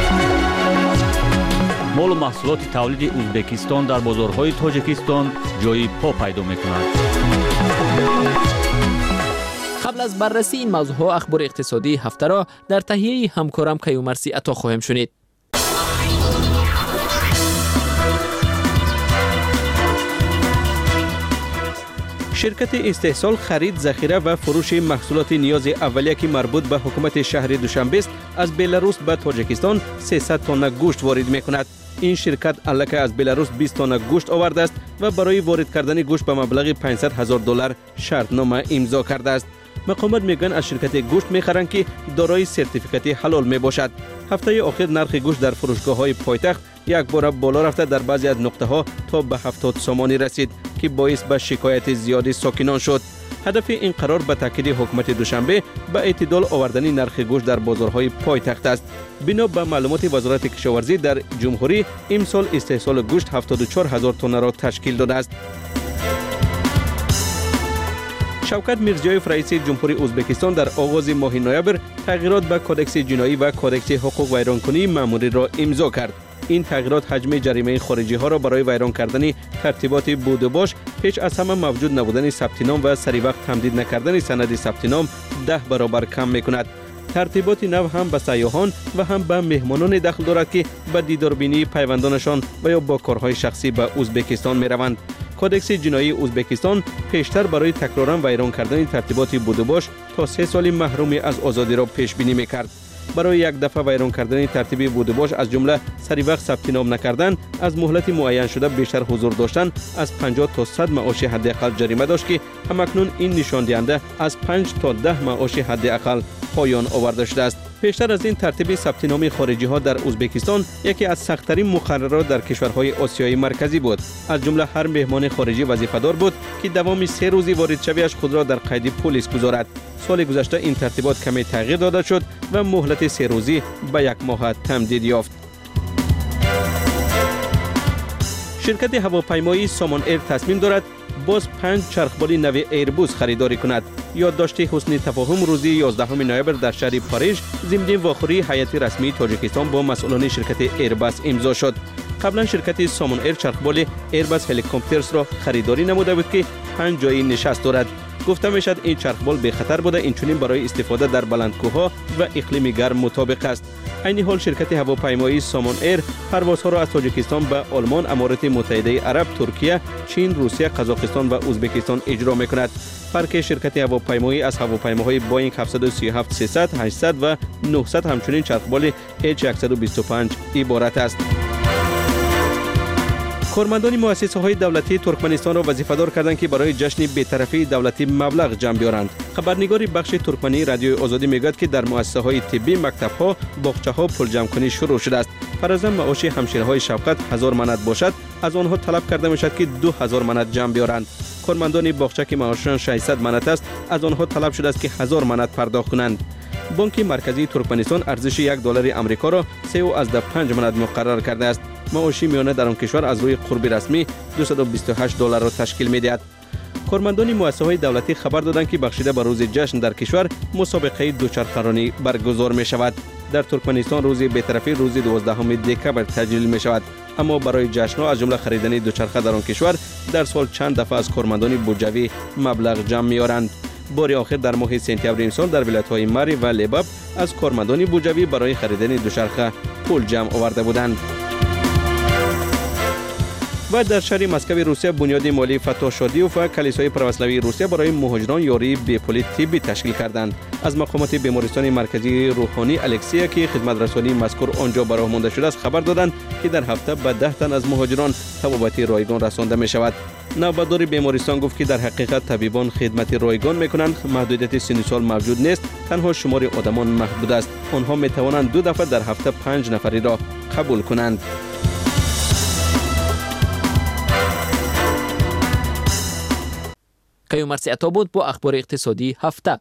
مول و محصولات تولید ازبکستان در بازارهای تاجیکستان جای پا پیدا می‌کند. قبل از بررسی این موضوع اخبار اقتصادی هفته را در تهیه همکارم کیومرثی عطا خواهیم شنید. شرکت استحصال خرید، ذخیره و فروش محصولات نیاز اولیه که مربوط به حکومت شهر دوشنبه است از بلاروس به تاجیکستان سیصد تن گوشت وارد می‌کند. این شرکت الکی از بلاروس بیست تن گوشت آورده است و برای وارد کردن گوشت به مبلغ پانصد هزار دلار شرطنامه امضا کرده است. مقامات میگن از شرکت گوشت میخرند که دارای سرتیفیکات حلال میباشد. هفته اخیر نرخ گوشت در فروشگاه‌های پایتخت یک بار بالا رفته در بعضی از نقطه‌ها تا به هفتاد سومانی رسید که باعث به شکایت زیادی ساکنان شد. هدف این قرار به تاکید حکومت دوشنبه به اعتدال آوردن نرخ گوشت در بازارهای پایتخت است. بنا به معلومات وزارت کشاورزی در جمهوری امسال استحصال گوشت هفتاد و چهار هزار تن را تشکیل داده است. شوکت میرزیایف رئیس جمهوری ازبکستان در آغاز ماه نوامبر تغییرات به کدکس جنایی و کدکس حقوق ویرانکنی مأموری را امضا کرد. این تغییرات حجم جریمه خارجی ها را برای ویران کردن ترتیبات بود و باش، پیش از همه موجود نبودن ثبت نام و سری وقت تمدید نکردن سند ثبت نام ده برابر کم میکند. ترتیبات نو هم به سیاحان و هم به مهمانان دخل دارد که به دیداربینی پیوندانشان و یا با کارهای شخصی به ازبکستان میروند. کدکس جنایی ازبکستان پیشتر برای تکرارا ویران کردن ترتیبات بود و باش تا سه سال محرومی از آزادی را پیش بینی میکرد. برای یک دفعه ویران کردن ترتیبی بود و باش از جمله سری وقت ثبت نام نکردن، از مهلت معین شده بیشتر حضور داشتن، از پنجاه تا صد معاش حداقل جریمه داشت که همکنون این نشان دهنده از پنج تا ده معاش حداقل پایان آورده شده است. پیشتر از این ترتیب ثبت نام خارجی ها در ازبکستان یکی از سخت‌ترین مقررات در کشورهای آسیای مرکزی بود. از جمله هر مهمان خارجی وظیفه‌دار بود که دوام سه روزی وارد شویش خود را در قید پلیس گذارد. سال گذشته این ترتیبات کمی تغییر داده شد و مهلت سه روزی به یک ماه تمدید یافت. شرکت هواپیمایی سامان ایر تصمیم دارد باز پنج چرخبال نو ایربوس خریداری کند. یادداشت حسن تفاهم روز یازدهم نوامبر در شهر پاریژ ضمن واخوری هیئت رسمی تاجیکستان با مسئولان شرکت ایرباس امضا شد. قبلا شرکت سامان ایر چرخبال ایرباس هلیکوپترز را خریداری نموده بود که پنج جای نشست دارد. گفته میشد این چرخبال به خطر بوده، اینچنین برای استفاده در بلندکوها و اقلیم گرم مطابق است. عین حال شرکت هواپیمایی سامان ایر پروازها را از تاجیکستان به آلمان، امارات متحده عرب، ترکیه، چین، روسیه، قزاقستان و ازبکستان اجرا میکند. فرق شرکت هواپیمایی از هواپیماهای بوئینگ هفتصد و سی و هفت سیصد، هشتصد و نهصد همچنین چرخبال اچ صد و بیست و پنج عبارت است. کارمندان مؤسسه های دولتی ترکمنستان را وظیفه‌دار کردند که برای جشن بی‌طرفی دولتی مبلغ جمع بیارند. خبرنگار بخش ترکمنی رادیو آزادی میگوید که در مؤسسه های طبی، مکتب ها، باغچه ها پول جمع کنی شروع شده است. فرضاً معاش همشیره های شفقت هزار منات باشد، از آنها طلب کرده میشد که دو هزار منات جمع بیارند. کارمندان باغچه که معاششان ششصد منات است، از آنها طلب شده است که هزار منات پرداخت کنند. بانک مرکزی ترکمنستان ارزش یک دلار آمریکا را سه و از پنج منات مقرر کرده است. معاش میانه در آن کشور از روی قرب رسمی دویست و بیست و هشت دلار را تشکیل می‌دهد. کارمندان مؤسسه‌های دولتی خبر دادند که بخشیده به روز جشن در کشور مسابقه دوچرخه‌رانی برگزار می‌شود. در ترکمنستان روز بی‌طرفی روز دوازدهم دکامبر تجلیل می‌شود، اما برای جشن‌ها از جمله خریدن دوچرخه در آن کشور در سال چند دفعه از کارمندان بودجوی مبلغ جمع می‌آورند. بار آخر در ماه سپتامبر امسال در ولایت‌های ماری و لباب از کارمندان بودجوی برای خریدن دوچرخه پول جمع آورده بودند. و در شهر مسکو روسیه بنیاد مالی فتح شادیوف و کلیسای پروسلاوی روسیه برای مهاجران یاری به‌پولی طبی تشکیل کردند. از مقامات بیمارستان مرکزی روحانی الکسیا که خدمت رسانی مذکور آنجا به راه مانده شده است خبر دادند که در هفته به ده تن از مهاجران طبابت رایگان رسانده می شود. نوبتدار بیمارستان گفت که در حقیقت طبیبان خدمت رایگان میکنند، محدودیت سن سال موجود نیست، تنها شمار آدمان محدود است. آنها می توانند دو دفعه در هفته پنج نفری را قبول کنند. کیومر سیعتا بود با اخبار اقتصادی هفته.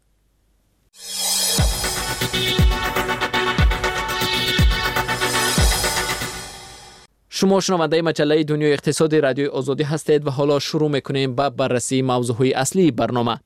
شما شنونده مجله دنیای اقتصاد رادیوی آزادی هستید و حالا شروع میکنیم با بررسی موضوعهای اصلی برنامه.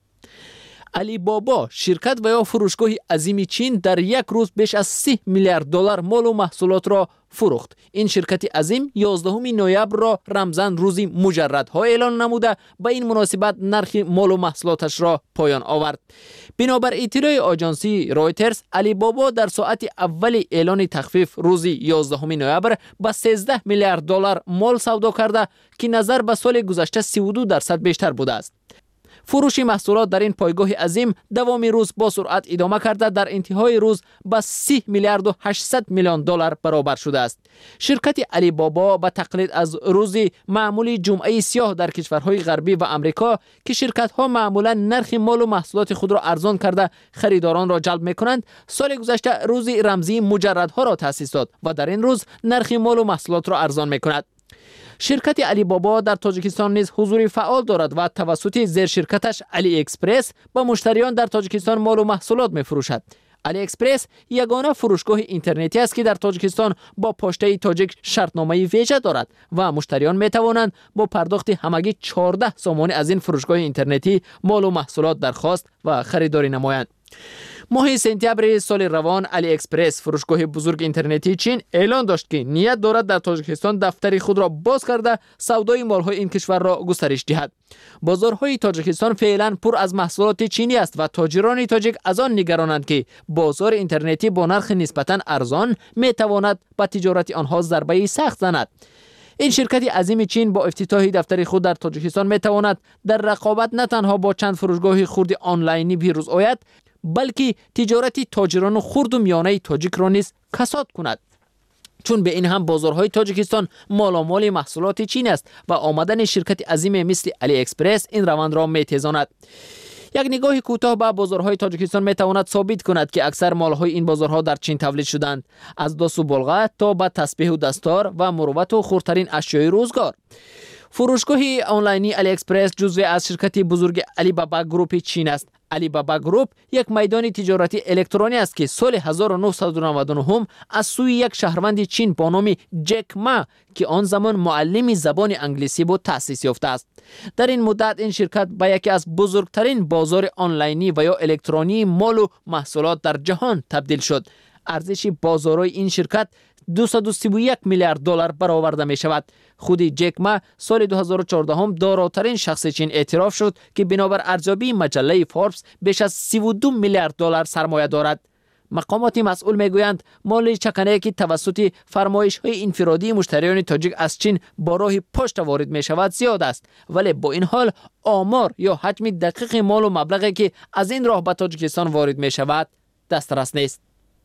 علی بابا شرکت و یا فروشگاه عظیم چین در یک روز بیش از سی میلیارد دلار مال و محصولات را فروخت. این شرکت عظیم یازدهم نوامبر را رمزاً روزی مجردها اعلان نموده به این مناسبت نرخ مال و محصولاتش را پایان آورد. بنابر اطلاع آژانسی رایترز، علی بابا در ساعت اول اعلان تخفیف روزی یازدهم نوامبر با سیزده میلیارد دلار مال سودا کرده که نظر به سال گذشته سی و دو درصد بیشتر بوده است. فروش محصولات در این پایگاه عظیم دوام روز با سرعت ادامه کرده در انتهای روز با سی میلیارد و هشتصد میلیون دلار برابر شده است. شرکت علی بابا به تقلید از روز معمولی جمعه سیاه در کشورهای غربی و امریکا که شرکت‌ها معمولا نرخ مال و محصولات خود را ارزان کرده خریداران را جلب می‌کنند، سال گذشته روز رمزی مجردها را تأسیس داد و در این روز نرخ مال و محصولات را ارزان می‌کند. شرکت علی بابا در تاجیکستان نیز حضور فعال دارد و توسط زیر شرکتش علی اکسپرس با مشتریان در تاجیکستان مال و محصولات می‌فروشد. علی اکسپرس یگانه فروشگاه اینترنتی است که در تاجیکستان با پشته تاجیک شرطنامه ویژه دارد و مشتریان می‌توانند با پرداخت همگی چهارده سامانه از این فروشگاه اینترنتی مال و محصولات درخواست و خریداری نمایند. ماه سپتامبر سال روان علی اکسپرس فروشگاه بزرگ اینترنتی چین اعلان داشت که نیت دارد در تاجیکستان دفتری خود را باز کرده سودای مال‌های این کشور را گسترش دهد. بازارهای تاجیکستان فعلا پر از محصولات چینی است و تاجران تاجیک از آن نگرانند که بازار اینترنتی با نرخ نسبتاً ارزان میتواند به تجارت آنها ضربه سخت زند. این شرکت عظیم چین با افتتاح دفتر خود در تاجیکستان میتواند در رقابت نه تنها با چند فروشگاه خرد آنلاینی پیروز آید، بلکه تجارت تاجران خرد و میانه تاجیک را نیز کساد کند، چون به این هم بازارهای تاجیکستان مالامال محصولات چین است و آمدن شرکت عظیم مثل علی اکسپرس این روند را میتیزاند. یک نگاه کوتاه به بازارهای تاجیکستان میتواند ثابت کند که اکثر مالهای این بازارها در چین تولید شدند، از داس و بلغه تا به تسبیح و دستار و مروت و خردترین اشیای روزگار. فروشگاه آنلاینی علی اکسپرس جزو از شرکت بزرگ علی بابا گروپ چین است. علی بابا گروپ یک میدان تجارتی الکترونی است که سال هزار و نهصد و نود و نه از سوی یک شهروند چین با نام جک ما که آن زمان معلم زبان انگلیسی بود تأسیس یافته است. در این مدت این شرکت به یکی از بزرگترین بازار آنلاینی و یا الکترونی مال و محصولات در جهان تبدیل شد. ارزش بازارهای این شرکت دویست و سی و یک میلیارد دلار برآورده می شود. خود جک ما سال دو هزار و چهارده داراترین شخص چین اعتراف شد که بنابر ارزیابی مجله فوربس بیش از سی و دو میلیارد دلار سرمایه دارد. مقامات مسئول میگویند مال چکنه که توسط فرمایش‌های انفرادی مشتریان تاجیک از چین با راه پشت وارد می شود زیاد است، ولی با این حال آمار یا حجم دقیق مال و مبلغی که از این راه به تاجیکستان وارد می شود دسترس نیست.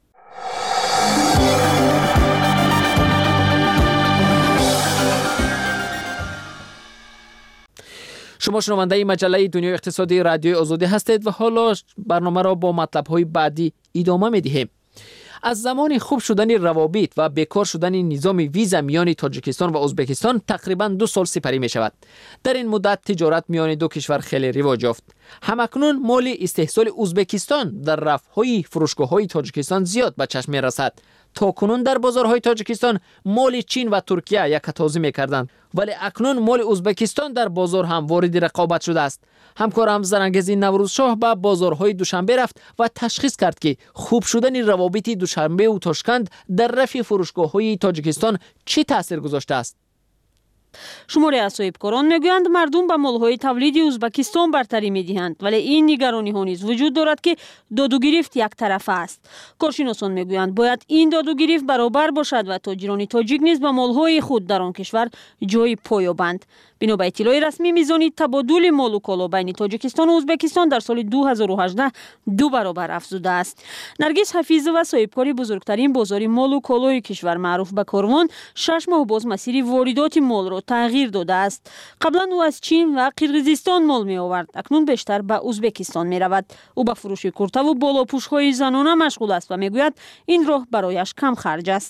شما شنونده مجله دنیای اقتصادی رادیوی آزادی هستید و حالا برنامه را با مطلب‌های بعدی ادامه می‌دهیم. از زمان خوب شدن روابط و بیکار شدن نظام ویزا میان تاجیکستان و ازبکستان تقریباً دو سال سپری می شود. در این مدت تجارت میان دو کشور خیلی رواج یافت. همکنون مال استحصال ازبکستان در رفع‌های فروشگاه‌های تاجیکستان زیاد به چشم می‌رسد. تا کنون در بازارهای تاجیکستان مال چین و ترکیه یک تازی می‌کردند، ولی اکنون مال ازبکستان در بازار هم وارد رقابت شده است. همکارم زرنگزی نوروزشاه به بازارهای دوشنبه رفت و تشخیص کرد که خوب شدن روابط دوشنبه و تاشکند در رفع فروشگاه‌های تاجیکستان چه تأثیر گذاشته است. است. شماری از صاحبکاران میگویند مردم به مالهای تولیدی ازبکستان برتری میدهند، ولی این نگرانی ها نیز وجود دارد که داد و گرفت یک طرفه است. کارشناسان میگویند باید این داد و گرفت برابر باشد و تاجران تاجیک نیز به مالهای خود در آن کشور جای پا یابند. بنا به اطلاع رسمی میزان تبادل مال و کالا بین تاجیکستان و ازبکستان در سال دو هزار و هجده دو برابر افزوده است. نرگس حفیظ و صاحبکار بزرگترین بازار مال و کالای کشور معروف به کاروان شش ماه باز مسیر واردات مال را تغییر داده است. قبلا او از چین و قرقیزستان مال می آورد، اکنون بیشتر به ازبکستان می رود. او به فروش کرته و بالاپوش های زنانه مشغول است و میگوید این راه برایش کم خرج است.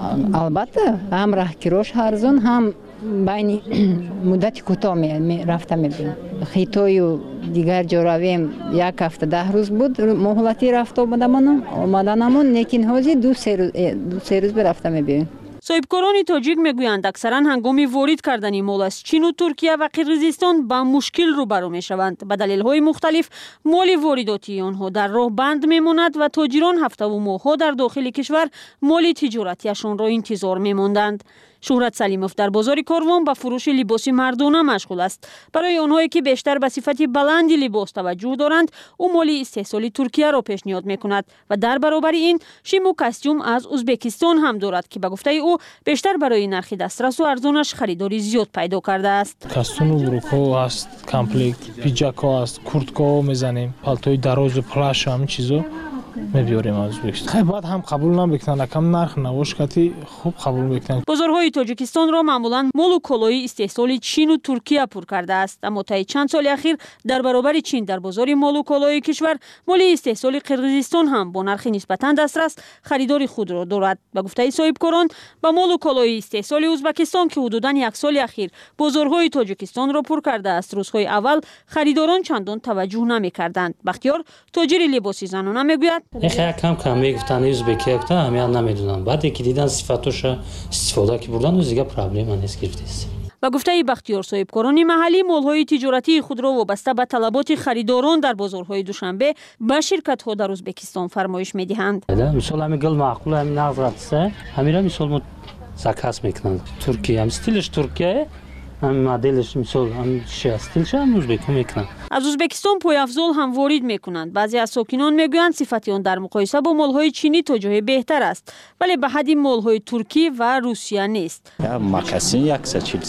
البته هم راهگیراش ارزان هم بین مدت کوتاه می رفته میبینیم. خیتوی و دیگر جا رویم یک هفته ده روز بود مهلتی رفته آمدمون آمدنمون، لیکن حاضر دو سه روز دو سه روز برفته میبینیم. صاحبکاران تاجیک میگویند اکثرا هنگام وارد کردن مال از چین و ترکیه و قرقیزستان با مشکل روبرو میشوند. به دلیل‌های مختلف مال وارداتی آنها در راه بند میماند و تاجران هفته و ماه‌ها در داخل کشور مال تجارتیشان را انتظار میماندند. شهرت سلیموف در بازار کاروان با فروش لباس مردانه مشغول است. برای آنهایی که بیشتر به صفت بلند لباس توجه دارند، او مال استحصال ترکیه را پیشنهاد میکند و در برابر این شیم و کاستیوم از ازبکستان هم دارد که به گفته او بیشتر برای نرخ دسترس و ارزانش خریداری زیاد پیدا کرده است. کاستون و بروکو است، کامپلکت، پیجاکا است، کورتکا میزنیم، پالتوی دراز و پلاش و همین چیزا می‌بریم از ازبکستان. خیلی بعد هم قبول نمی‌کنن، کم نرخ نوشکتی خوب قبول می‌کنن. بازارهای تاجیکستان را معمولاً مال و کالای استحصال چین و ترکیه پر کرده است، اما طی چند سال اخیر در برابر چین در بازار مال و کالای کشور مال استحصال قرقیزستان هم با نرخ نسبتاً دسترس خریدار خود را دارد. به گفته صاحبکاران با مال و کالای استحصال ازبکستان که حدوداً یک سال اخیر بازارهای تاجیکستان را پر کرده است، روزهای اول خریداران چندان توجه نمی‌کردند. بختیار تاجر لباس زنانه میگوید این خیلی کم کم میگفتن ازبکی گفته همین نمیدونن، بعد که دیدن صفاتش استفاده که بردن دیگه پرابلم نیست گرفتیست. با گفته بختیار صاحبکاران محلی مالهای تجارتی خود را وابسته به طلبات خریداران در بازارهای دوشنبه به شرکت‌ها در ازبکستان فرمایش می‌دهند. مثلا همین گل معقول همین نظراتسه همیرا مثلا زکات میکنن. ترکیه هم استیلش ترکیه هم مدلش مثلا هم چی استیلش هم ازبکی میکنن. از ازبکستان پای افزال هم وارد میکنند. بعضی از ساکنان میگویند صفت آن در مقایسه با مالهای چینی تا جای بهتر است، ولی به حد مالهای ترکی و روسیه نیست. یا مکاسین صد و چهل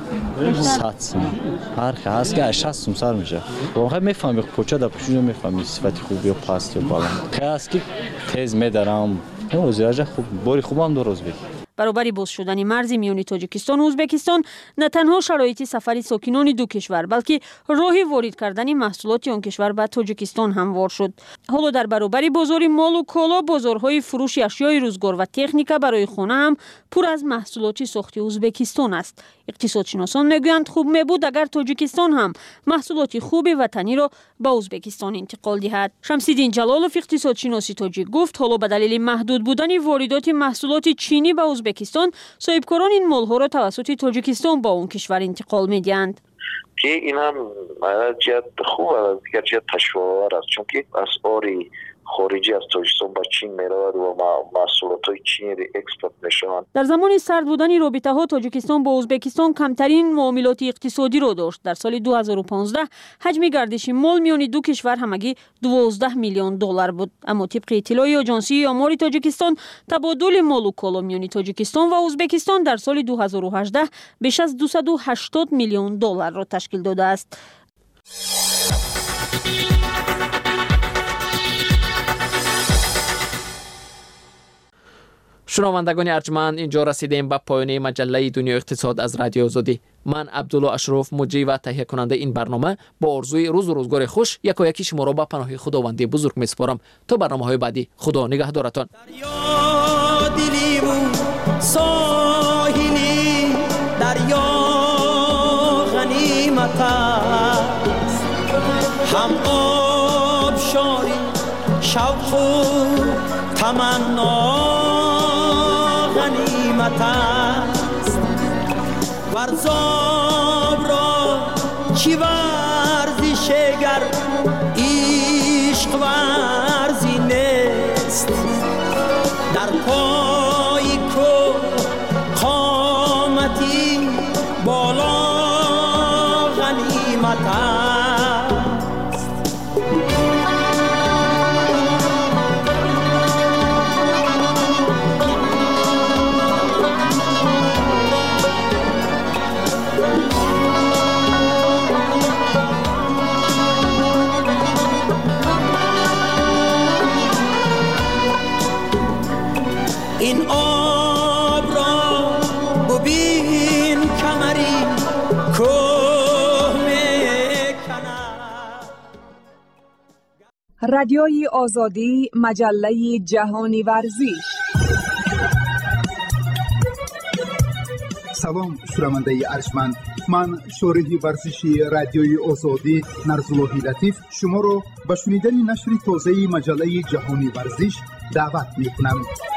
صد هر که هست که شصت سر میشه. واقعا میفهمی پوچه در پوچه میفهمی صفت خوبی و پاست و بالا. خیلی که تیز میدارم. اوزیاج خوب باری خوبم درست بگی. برابر باز شدن مرز میان تاجیکستان و ازبکستان نه تنها شرایط سفر ساکنان دو کشور بلکه راه وارد کردن محصولات آن کشور به تاجیکستان هموار شد. حالا در برابر بازار مال و کالا، بازارهای فروش اشیای روزگار و تکنیک برای خانه هم پر از محصولات ساخت ازبکستان است. اقتصادشناسان میگویند خوب میبود اگر تاجیکستان هم محصولات خوب وطنی را به ازبکستان انتقال دهد. شمس‌الدین جلالوف اقتصادشناس تاجیک گفت حالا به دلیل محدود بودن واردات محصولات چینی به ازبکستان، صاحبکاران این مالها را توسط تاجیکستان با اون کشور انتقال میدهند. که این هم جهت خوب است، دیگر جهت تشویق است، چون که اسعار خارجی از تاجیکستان با چین میرود و محصولات چینی اکسپورت میشوند. در زمان سرد بودن رابطه ها تاجیکستان با ازبکستان کمترین معاملات اقتصادی را داشت. در سال دو هزار و پانزده حجم گردش مال میان دو کشور همگی دوازده میلیون دلار بود. اما طبق اطلاع آژانسی آمار تاجیکستان، تبادل مال و کالا میان تاجیکستان و ازبکستان در سال دو هزار و هجده بیش از دویست و هشتاد میلیون دلار را تشکیل داده است. شنوندگان ارجمند، اینجا رسیدیم به پایان مجله دنیا اقتصاد از رادیو آزادی. من عبدالله اشرف مجری و تهیه کننده این برنامه با آرزوی روز و روزگار خوش یکا یکی شما را به پناه خداوند بزرگ میسپارم. تا برنامه‌های بعدی، خدا نگهدارتان. ساحلی دریا غنیمت است، هم آب شاری شوق و تمنا غنیمت است. ورزاب را چی ورزش گر عشق ورزی نیست، در پای کو قامتی با است. این آب را ببین کمری کوه میکند. رادیوی آزادی، مجله جهانی ورزش. سلام شنونده ارجمند، من شارح ورزشی رادیوی آزادی نرزاللهی لطیف شما را به شنیدن نشر تازه مجله جهانی ورزش دعوت می‌کنم.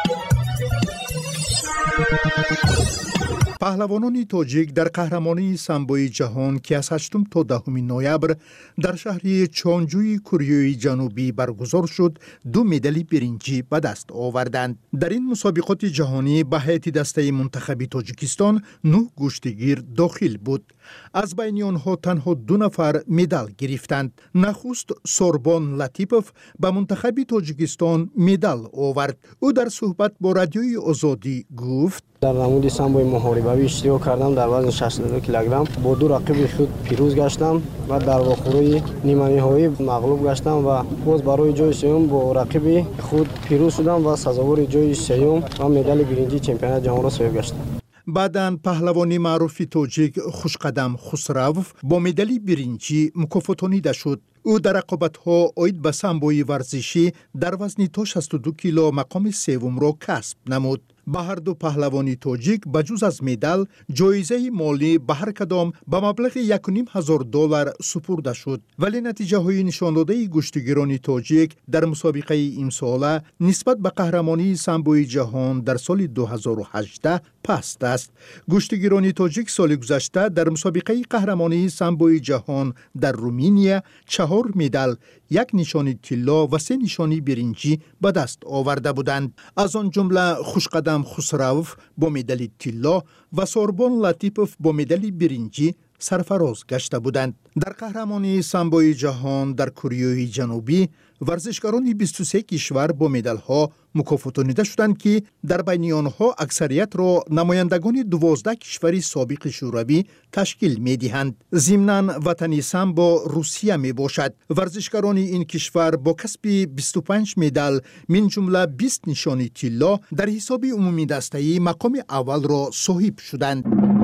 پهلوانان تاجیک در قهرمانی سامبوی جهان که از هشتم تا دهم نوامبر در شهر چانجوی کره جنوبی برگزار شد، دو مدال برنجی به دست آوردند. در این مسابقات جهانی به هیئت دسته منتخب تاجیکستان نه گشتگیر داخل بود. از بین آنها تنها دو نفر مدال گرفتند. نخست سوربون لطیپوف به منتخب تاجیکستان مدال آورد. او در صحبت با رادیوی آزادی گفت: در نمود سامبوی محاربوی اشتراک کردم. در وزن شصت و دو کیلوگرم با دو رقیب خود پیروز گشتم و در واخوری نیمه نهایی مغلوب گشتم و باز برای جای سوم با رقیب خود پیروز شدم و سزاوار جای سوم و مدال برنجی چمپیونات جهان را صاحب گشتم. بعداً پهلوانی معروف تاجیک خوشقدم خسروف با مدال برنجی مکافاتانیده شد. او در رقابت‌ها عاید به سامبوی ورزشی در وزن تا شصت و دو کیلو مقام سوم را کسب نمود. به هر دو پهلوانی تاجیک بجز از مدال جایزه مالی به هر کدام به مبلغ یک و نیم هزار دلار سپرده شد. ولی نتیجه های نشان داده گشتگیران تاجیک در مسابقه امساله نسبت به قهرمانی سامبوی جهان در سال دو هزار و هجده پست است. گشتگیران تاجیک سال گذشته در مسابقه قهرمانی سامبوی جهان در رومانیا چهار مدال، یک نشانی طلا و سه نشانی برنجی به دست آورده بودند. از آن جمله خوشقدم خسروف با مدال طلا و سوربون لطیپوف با مدال برنجی سرفراز گشته بودند. در قهرمانی سامبوی جهان در کره جنوبی ورزشکاران بیست و سه کشور با مدال ها مکافاتانیده شدند که در بین آنها اکثریت را نمایندگان دوازده کشور سابق شوروی تشکیل می دهند. ضمناً وطن سامبو روسیه می باشد. ورزشکاران این کشور با کسب بیست و پنج مدال من جمله بیست نشانی طلا در حساب عمومی دسته مقام اول را صاحب شدند.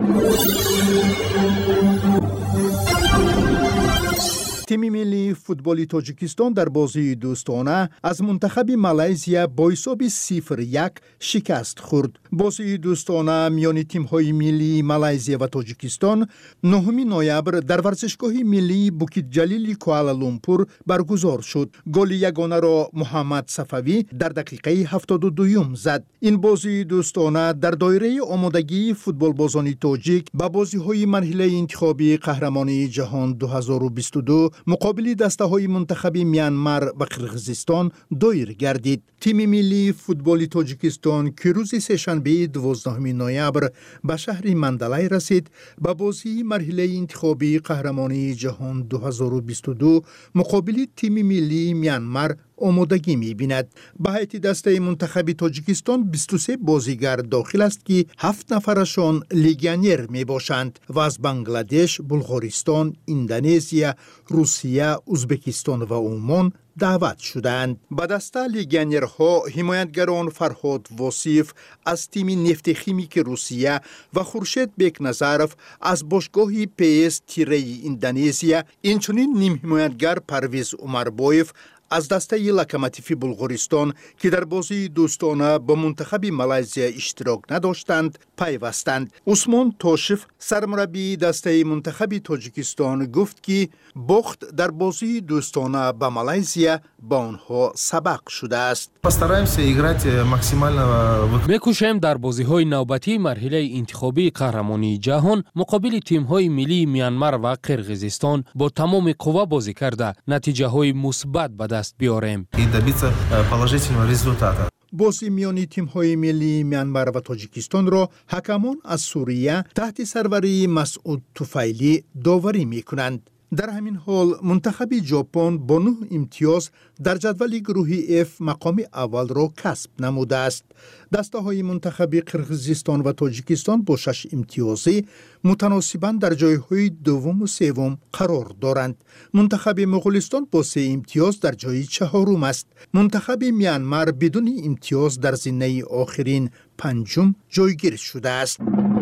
تیم ملی فوتبال تاجیکستان در بازی دوستانه از منتخب مالزیا با حساب صفر یک شکست خورد. بازی دوستانه میان تیم‌های ملی مالزیا و تاجیکستان نهم نوامبر در ورزشگاه ملی بوکیت جلیل کوالالامپور برگزار شد. گل یگانه را محمد صفوی در دقیقه هفتاد و دو زد. این بازی دوستانه در دایره آمادگی فوتبال بازان تاجیک به بازی‌های مرحله انتخابی قهرمانی جهان دو هزار و بیست و دو مقابل دسته های منتخب میانمار و قرقیزستان دایر گردید. تیم ملی فوتبال تاجیکستان که روز سه‌شنبه دوازدهم نوامبر به شهر مندلای رسید به بازی مرحله انتخابی قهرمانی جهان دو هزار و بیست و دو مقابل تیم ملی میانمار آمادگی می بیند. به هیئت دسته منتخب تاجیکستان بیست و سه بازیگر داخل است که هفت نفرشان لیگانیر می باشند و از بنگلادش، بلغارستان، اندونزیا، روسیه، ازبکستان و عمان دعوت شدند. به دسته لیگانیرها حمایتگران فرهاد واصف از تیم نفت خیمیک روسیه و خورشید بیکنظرف از باشگاه پی اس تیره اندونزیا، اینچنین نیم حمایتگر پرویز عمربایف از دسته لوکوموتیو بلغارستان که در بازی دوستانه با منتخب مالزیا اشتراک نداشتند پیوستند. عثمان توشف سرمربی دسته منتخب تاجیکستان گفت که باخت در بازی دوستانه با مالزیا با آنها سبق شده است. میکوشیم در بازی‌های نوبتی مرحله انتخابی قهرمانی جهان مقابل تیم‌های ملی میانمار و قرقیزستان با تمام قوا بازی کرده نتیجه‌های مثبت به دست بیاریم. بازی میان تیم‌های ملی میانمار و تاجیکستان را حکمان از سوریه تحت سروری مسعود طفیلی داوری می‌کنند. در همین حال منتخب ژاپن با نه امتیاز در جدول گروه F مقام اول را کسب نموده است. دسته‌های منتخب قرقیزستان و تاجیکستان با شش امتیازی متناسباً در جایهای دوم و سوم قرار دارند. منتخب مغولستان با سه امتیاز در جای چهارم است. منتخب میانمار بدون امتیاز در زینه آخرین پنجم جایگیر شده است.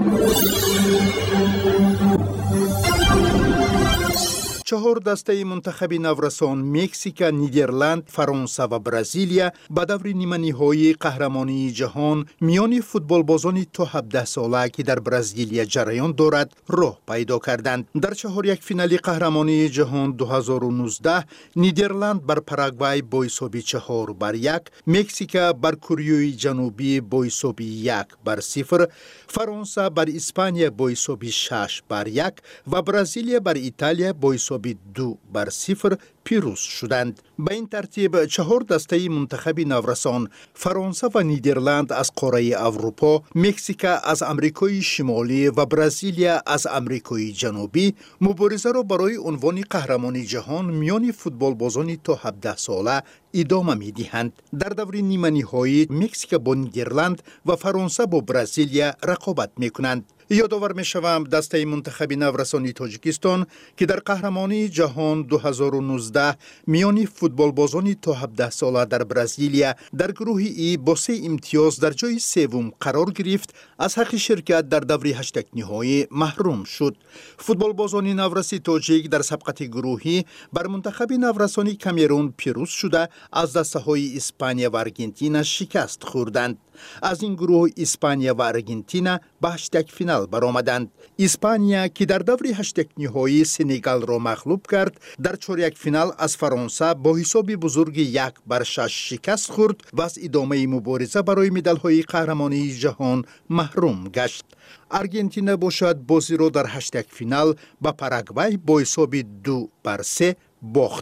چهار دسته منتخب نورسان مکزیک، نیدرلند، فرانسه و برزیلیا به دور نیمه نهایی قهرمانی جهان میان فوتبال بازان تا هفده ساله که در برزیلیا جریان دارد راه پیدا کردند. در چهار یک فینال قهرمانی جهان دو هزار و نوزده نیدرلند بر پاراگوای با حساب چهار بر یک، مکزیک بر کره جنوبی با حساب یک بر صفر، فرانسه بر اسپانیا با حساب شش بر یک و برزیلیا بر ایتالیا با حساب دو بر صفر پیروز شدند. به این ترتیب چهار دسته منتخب نورسان فرانسه و نیدرلند از قاره اروپا، مکزیک از امریکای شمالی و برزیلیا از امریکای جنوبی مبارزه را برای عنوان قهرمانی جهان میان فوتبال بازان تا هفده ساله ادامه می دهند. در دور نیمه نهایی مکزیک با نیدرلند و فرانسه با برزیلیا رقابت می کنند. یادآور می شوم دسته منتخب نورسانی تاجیکستان که در قهرمانی جهان دو هزار و نوزده میان فوتبال بازان تا هفده ساله در برزیلیا در گروه ای با سه امتیاز در جای سوم قرار گرفت، از حق شرکت در دور هشتگ نهایی محروم شد. فوتبال بازان نورسی تاجیک در سبقت گروهی بر منتخب نورسانی کامرون پیروز شده از دسته های اسپانیا و آرژانتین شکست خوردند. از این گروه اسپانیا و آرژانتین به هشتگ فینال برآمدند. اسپانیا که در دور هشتگ نهایی سنگال را مغلوب کرد، در چهاریک فینال از فرانسه با حساب بزرگ یک بر شش شکست خورد و از ادامه مبارزه برای مدال‌های قهرمانی جهان محروم گشت. آرژانتین باشد بازی را در هشتگ فینال با پاراگوای با حساب دو بر سه باخت.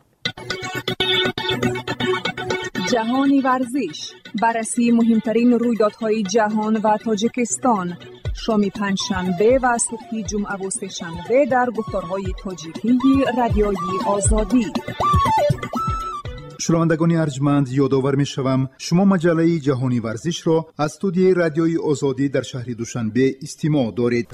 جهانی ورزش، بررسی مهمترین رویدادهای جهان و تاجیکستان، شام پنجشنبه و صبح جمعه و سه‌شنبه در گفتارهای تاجیکی رادیوی آزادی. شنوندگان ارجمند، یادآور می شوم شما مجله جهانی ورزش را از استودیوی رادیوی آزادی در شهر دوشنبه استماع دارید.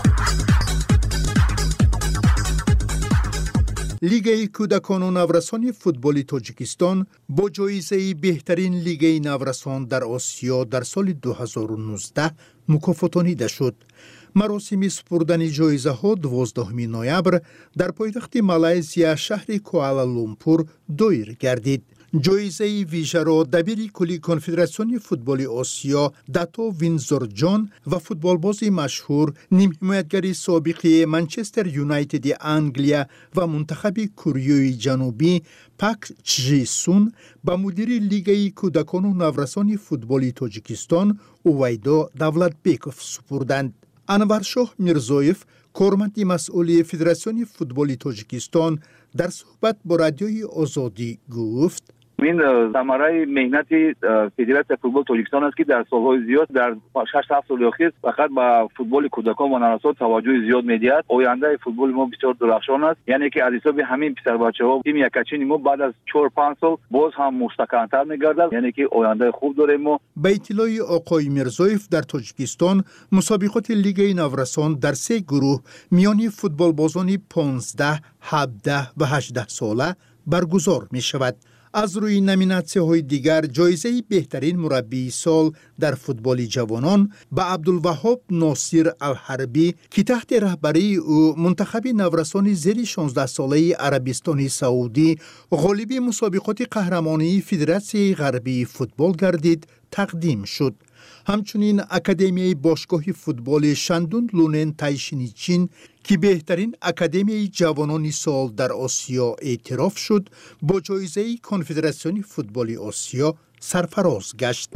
لیگ کودکان و نورسان فوتبال تاجیکستان با جایزه بهترین لیگ نورسان در آسیا در سال دو هزار و نوزده مکافاتانیده شد. مراسم سپردن جایزه ها دوازدهم نوامبر در پایتخت مالایزیا شهر کوالالامپور دایر گردید. جایزه ویژه را دبیر کلی کنفدراسیون فوتبال آسیا داتو وینزور جان و فوتبالباز مشهور نیم حمایتگر سابق منچستر یونایتد انگلیا و منتخب کره جنوبی پاک چجی سون با مدیر لیگ کودکان و نورسان فوتبال تاجیکستان اویدا دولتبیکوف سپردند. انورشاه میرزایف، کارمند مسئول فدراسیون فوتبال تاجیکستان، در صحبت با رادیوی آزادی گفت: این ثمره مهنت فدراسیون فوتبال تاجیکستان است که در سالهای زیاد در شش هفت سال اخیر فقط با فوتبال کودکان و نورسان توجه زیاد می‌دهد. آینده فوتبال ما بسیار درخشان است، یعنی که از حساب همین پسر بچه‌ها تیم یکچین ما بعد از چهار پنج سال باز هم مستحکم‌تر می‌گردد، یعنی که آینده خوب داریم. ما به اطلاع آقای میرزایف در تاجیکستان مسابقات لیگ نورسان در سه گروه میان فوتبال بازان پانزده، هفده و هجده ساله برگزار می‌شود. از روی نامیناسیون های دیگر جایزه بهترین مربی سال در فوتبال جوانان به عبدالوهاب ناصر الحربی که تحت رهبری او منتخب نورسان زیر شانزده ساله عربستان سعودی غالب مسابقات قهرمانی فدراسیون غربی فوتبال گردید تقدیم شد. همچنین اکادمیای باشگاه فوتبال شندون لونن تایشینیچین که بهترین اکادمی جوانان سال در آسیا اعتراف شد، با جایزه کنفدراسیون فوتبال آسیا سرفراز گشت.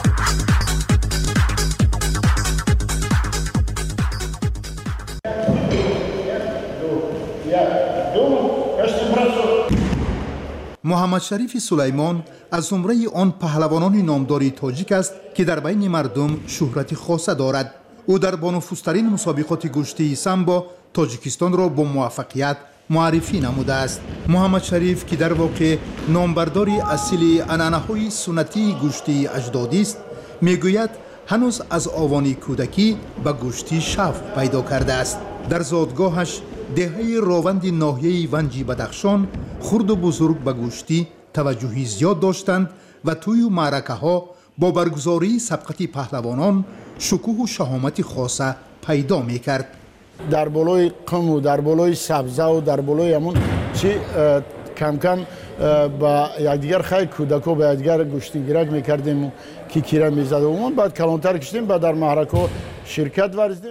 محمد شریف سلیمان از زمره آن پهلوانان نامدار تاجیک است که در بین مردم شهرت خاصه دارد. او در بانفوذترین مسابقات گشتی سامبو تاجیکستان را با موفقیت معرفی نموده است. محمد شریف که در واقع نامبرداری اصیل عنعنه‌های سنتی گوشتی اجدادی است، میگوید هنوز از آوان کودکی به گوشتی شوق پیدا کرده است. در زادگاهش دهه راوند ناحیه ونجی بدخشان خرد و بزرگ به گوشتی توجهی زیاد داشتند و توی معرکه ها با برگزاری سبقت پهلوانان شکوه و شهامت خاصه پیدا می کرد. در بالای قم و در بالای سبزه و در بالای همون چی کم کم با یکدیگر خیلی کودکو با یکدیگر گوشتی گیرک میکردیم که کیره میزدیم، بعد کلانتر کشتیم، بعد در محرکو شرکت ورزیدیم.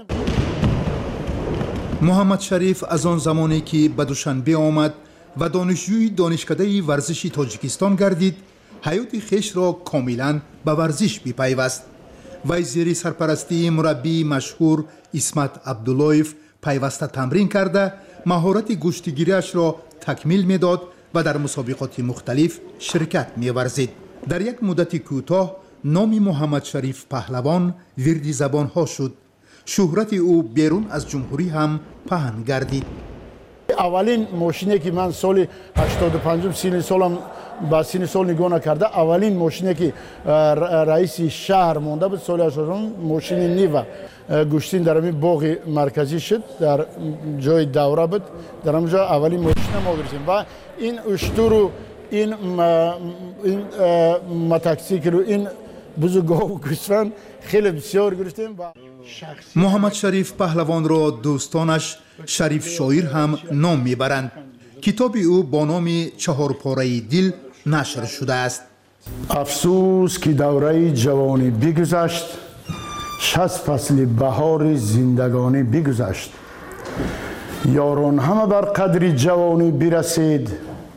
محمد شریف از آن زمانی که به دوشنبه آمد و دانشجوی دانشکده ورزشی تاجیکستان گردید، حیات خیش را کاملا به ورزش بپیوست. وی زیر سرپرستی مربی مشهور اسمت عبداللهیف پیوسته تمرین کرده مهارت گوشتگیریش را تکمیل میداد و در مسابقات مختلف شرکت می‌ورزید. در یک مدت کوتاه نام محمد شریف پهلوان وردی زبان ها شد. شهرت او بیرون از جمهوری هم پهن گردید. اولین ماشینی که من سال هشتاد و پنج سین سالم با سین سال نگاه نکرده، اولین ماشینی که رئیس شهر مونده بود سال هشتاد و پنج، ماشین نیو گوشتین در همین باغ مرکزی شد، در جای دوره بود. در همونجا اولین ماشین ما گرفتیم و این اشتر و این این متاکسیکل و این بزرگاه و گوسفند خیلی بسیار گرفتیم. محمد شریف پهلوان را دوستانش شریف شاعر هم نام میبرند. کتاب او با نام چهار پاره دل نشر شده است. افسوس که دوره جوانی بگذشت، شصت فصل بهار زندگانی بگذشت. یاران همه بر قدر جوانی برسید،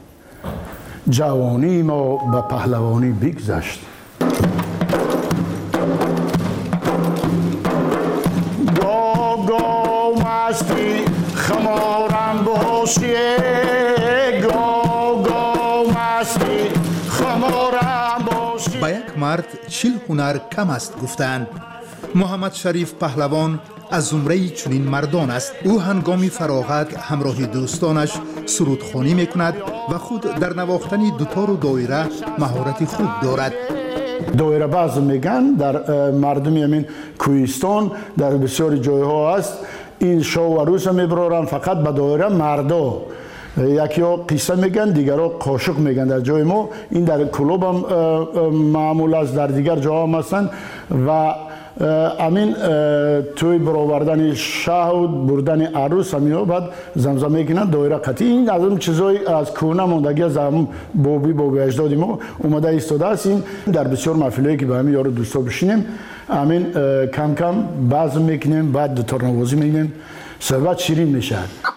جوانی ما به پهلوانی بگذشت. گو گو مستی خمارم باشیه، گو گو مستی خمارم باشیه. با یک مرد چل هنر کم است گفتند. محمد شریف پهلوان از زمره چنین مردان است. او هنگام فراغت همراه دوستانش سرودخوانی میکند و خود در نواختن دوتار و دایره مهارت خوب دارد. دایره باز میگن در مردمی همین کوهستان در بسیار جایها است. این شو و روز میبرارن فقط به دایره مردا، یکی ها قصه میگن، دیگر ها قاشق میگن. در جای ما این در کلوب هم معمول است، در دیگر جاها هم هستند و امین توی برآوردن شهود بردن عروس همین بعد زمزمه میکنن دایره قطعی. این از اون چیزای از کهنه ماندگی از هم بابی بابی اجدادی ما اومده ایستاده است. این در بسیار محفلایی که به همین یارو دوستا بشینیم امین کم کم بزم میکنیم، بعد دوتار نوازی میکنیم، صحبت شیرین میشه.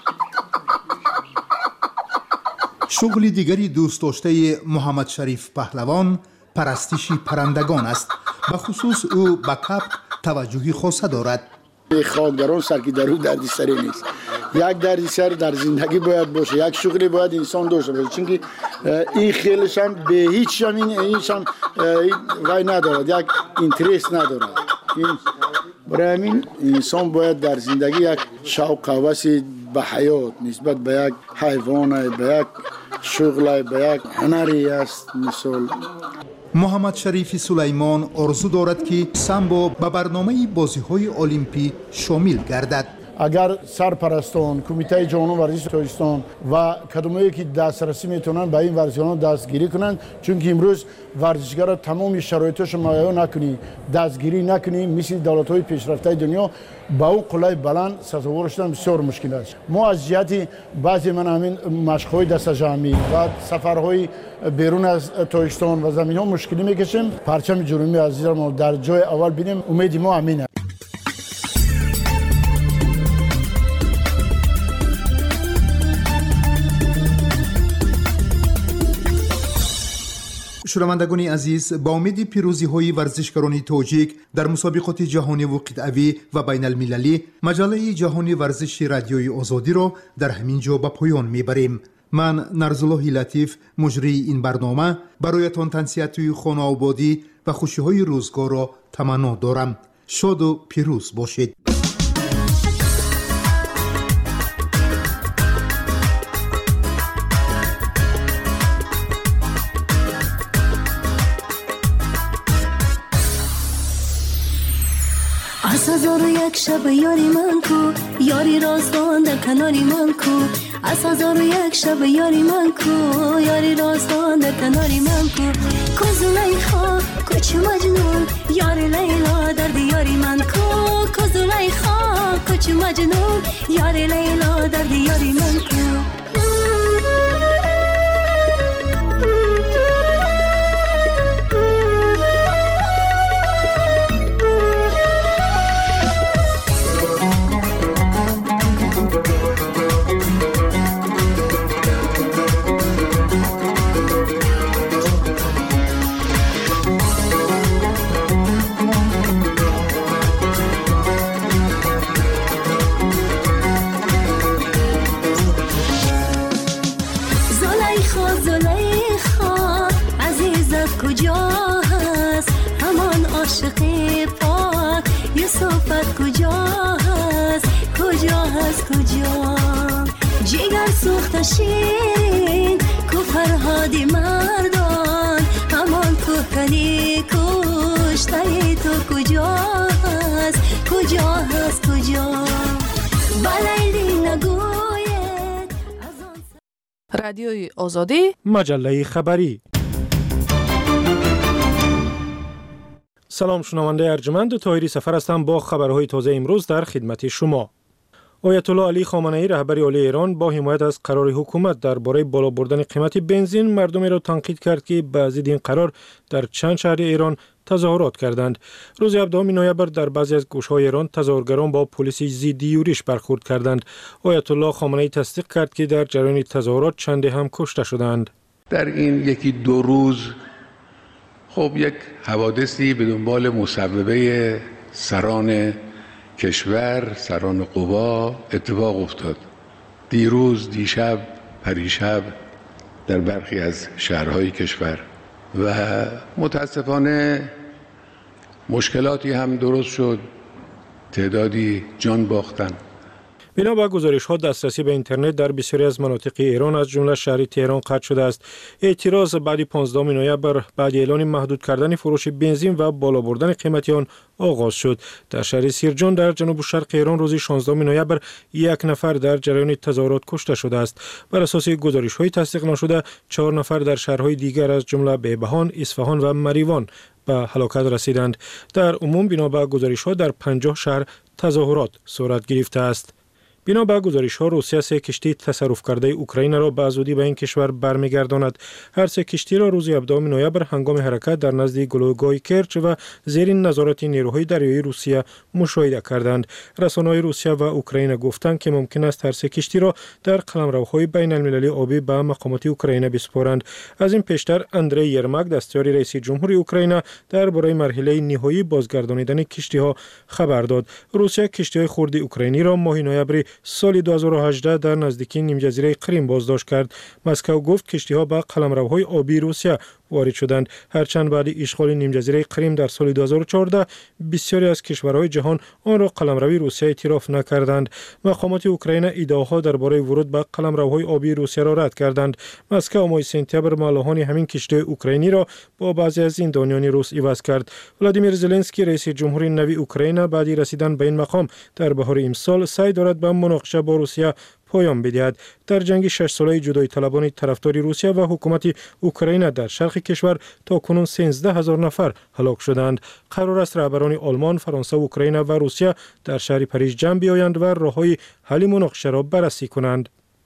شغل دیگری دوست داشته محمد شریف پهلوان پرستش پرندگان است. به خصوص او به کبک توجهی خاصه دارد. خاکدران سر که در او دردی سری نیست. یک دردی سر در زندگی باید باشه، یک شغلی باید انسان داشته باشه، چون که این خیلش هم به هیچ هم این هیچ هم وای ندارد، یک اینترست ندارد. این برای همین انسان باید در زندگی یک شوق و هوس به حیات نسبت به یک حیوان، به یک شغل، به یک هنری است. مثال محمد شریف سلیمان آرزو دارد که سامبو به برنامه بازی‌های المپی شامل گردد. اگر سرپرستان کمیته جهانی ورزش تاجیکستان و کدومایی که دسترسی میتونن به این ورزشان دستگیری کنند، چون که امروز ورزشگر تمام شرایطش مهیا نکنی، دستگیری نکنی، مثل دولت‌های پیشرفته دنیا با او قلعه بلند سزاوار شدن بسیار مشکل است. ما از جهت بعضی من همین مشق‌های دست جمعی و سفرهای بیرون از تاجیکستان و زمین‌ها مشکلی میکشیم. پرچم جنوبی عزیز ما در جای اول ببینیم، امید ما همینه. شنوندگان عزیز، با امید پیروزی های ورزشکاران تاجیک در مسابقات جهانی و قطعوی و بین المللی، مجله جهانی ورزش رادیوی آزادی را در همین جا به پایان میبریم. من نرزالله لطیف مجری این برنامه برایتان تنصیحات خانه آبادی و خوشی های روزگار را تمنا دارم. شاد و پیروز باشید. هزار و یک شب یاری من کو یاری راستان در کناری من کو از هزار و یک شب یاری من کو یاری راستان در کناری من کو کو زلیخا کوچ مجنون یاری لیلا در دیاری من کو کو زلیخا کوچ مجنون یاری لیلا در دیاری من کو سوخت شیرین کو فرهادی مردان همان کوهکنی کشتای تو کجا هست کجا هست کجا بلیلی نگوید رادیوی آزادی مجله خبری. سلام شنونده ارجمند، طاهری سفر هستم با خبرهای تازه امروز در خدمت شما. آیت الله علی خامنه ای رهبر عالی ایران با حمایت از قرار حکومت درباره بالا بردن قیمت بنزین مردمی را تنقید کرد که به ضد این قرار در چند شهر ایران تظاهرات کردند. روز هفدهم نوامبر در بعضی از گوشه‌های ایران تظاهرگران با پلیس ضد یورش برخورد کردند. آیت الله خامنه ای تصدیق کرد که در جریان تظاهرات چندی هم کشته شدند. در این یکی دو روز خب یک حوادثی به دنبال مصوبه سران کشور، سران قوا اتفاق افتاد. دیروز، دیشب، پریشب در برخی از شهرهای کشور و متاسفانه مشکلاتی هم درست شد، تعدادی جان باختن. بنا به گزارش‌ها دسترسی به اینترنت در بسیاری از مناطق ایران از جمله شهر تهران قطع شده است. اعتراض بعد پانزدهم نوامبر بعد اعلان محدود کردن فروش بنزین و بالا بردن قیمت آن آغاز شد. در شهر سیرجان در جنوب شرق ایران روز شانزدهم نوامبر یک نفر در جریان تظاهرات کشته شده است. بر اساس گزارش‌های تصدیق نشده چهار نفر در شهرهای دیگر از جمله بهبهان، اصفهان و مریوان به هلاکت رسیدند. در عموم بنا به گزارش‌ها در پنجاه شهر تظاهرات صورت گرفته است. بنا به گزارش‌ها روسیه سه کشتی تصرف کرده اوکراین را به زودی به این کشور برمیگرداند. هر سه کشتی را روز هفدهم نوامبر هنگام حرکت در نزد گلوگاه کرچ و زیر نظارت نیروهای دریایی روسیه مشاهده کردند. رسانه‌های روسیه و اوکراین گفتند که ممکن است هر سه کشتی را در قلمروهای بین المللی آبی به مقامات اوکراین بسپارند. از این پیشتر اندری یرماک دستیار رئیس جمهوری اوکراین درباره مرحله نهایی بازگردانیدن کشتی‌ها خبر داد. روسیه کشتی‌های خرد اوکراینی را ماه نوامبر سال دو هزار و هجده در نزدیکی نیمجزیره کریم بازداشت کرد. مسکو گفت کشتی‌ها به قلمروهای آبی روسیه وارد شدند. هرچند بعد اشغال نیمجزیره کریم در سال دو هزار و چهارده بسیاری از کشورهای جهان آن را قلمروی روسیه اعتراف نکردند. مقامات اوکراین ادعاها درباره ورود به قلمروهای آبی روسیه را رد کردند. مسکو ماه سپتامبر مالوهان همین کشتی اوکراینی را با بعضی از زندانیان روس عوض کرد. ولادیمیر زلنسکی رئیس جمهوری نوی اوکراین بعد رسیدن به این مقام در بهار امسال سعی دارد به مناقشه با روسیه پایان بدهد. در جنگ شش ساله جدایی طلبان طرفدار روسیه و حکومت اوکراین در شرق کشور تا کنون سیزده هزار نفر هلاک شدند. قرار است رهبران آلمان، فرانسه، اوکراین و روسیه در شهر پاریس جمع بیایند و راههای حل مناقشه را بررسی کنند.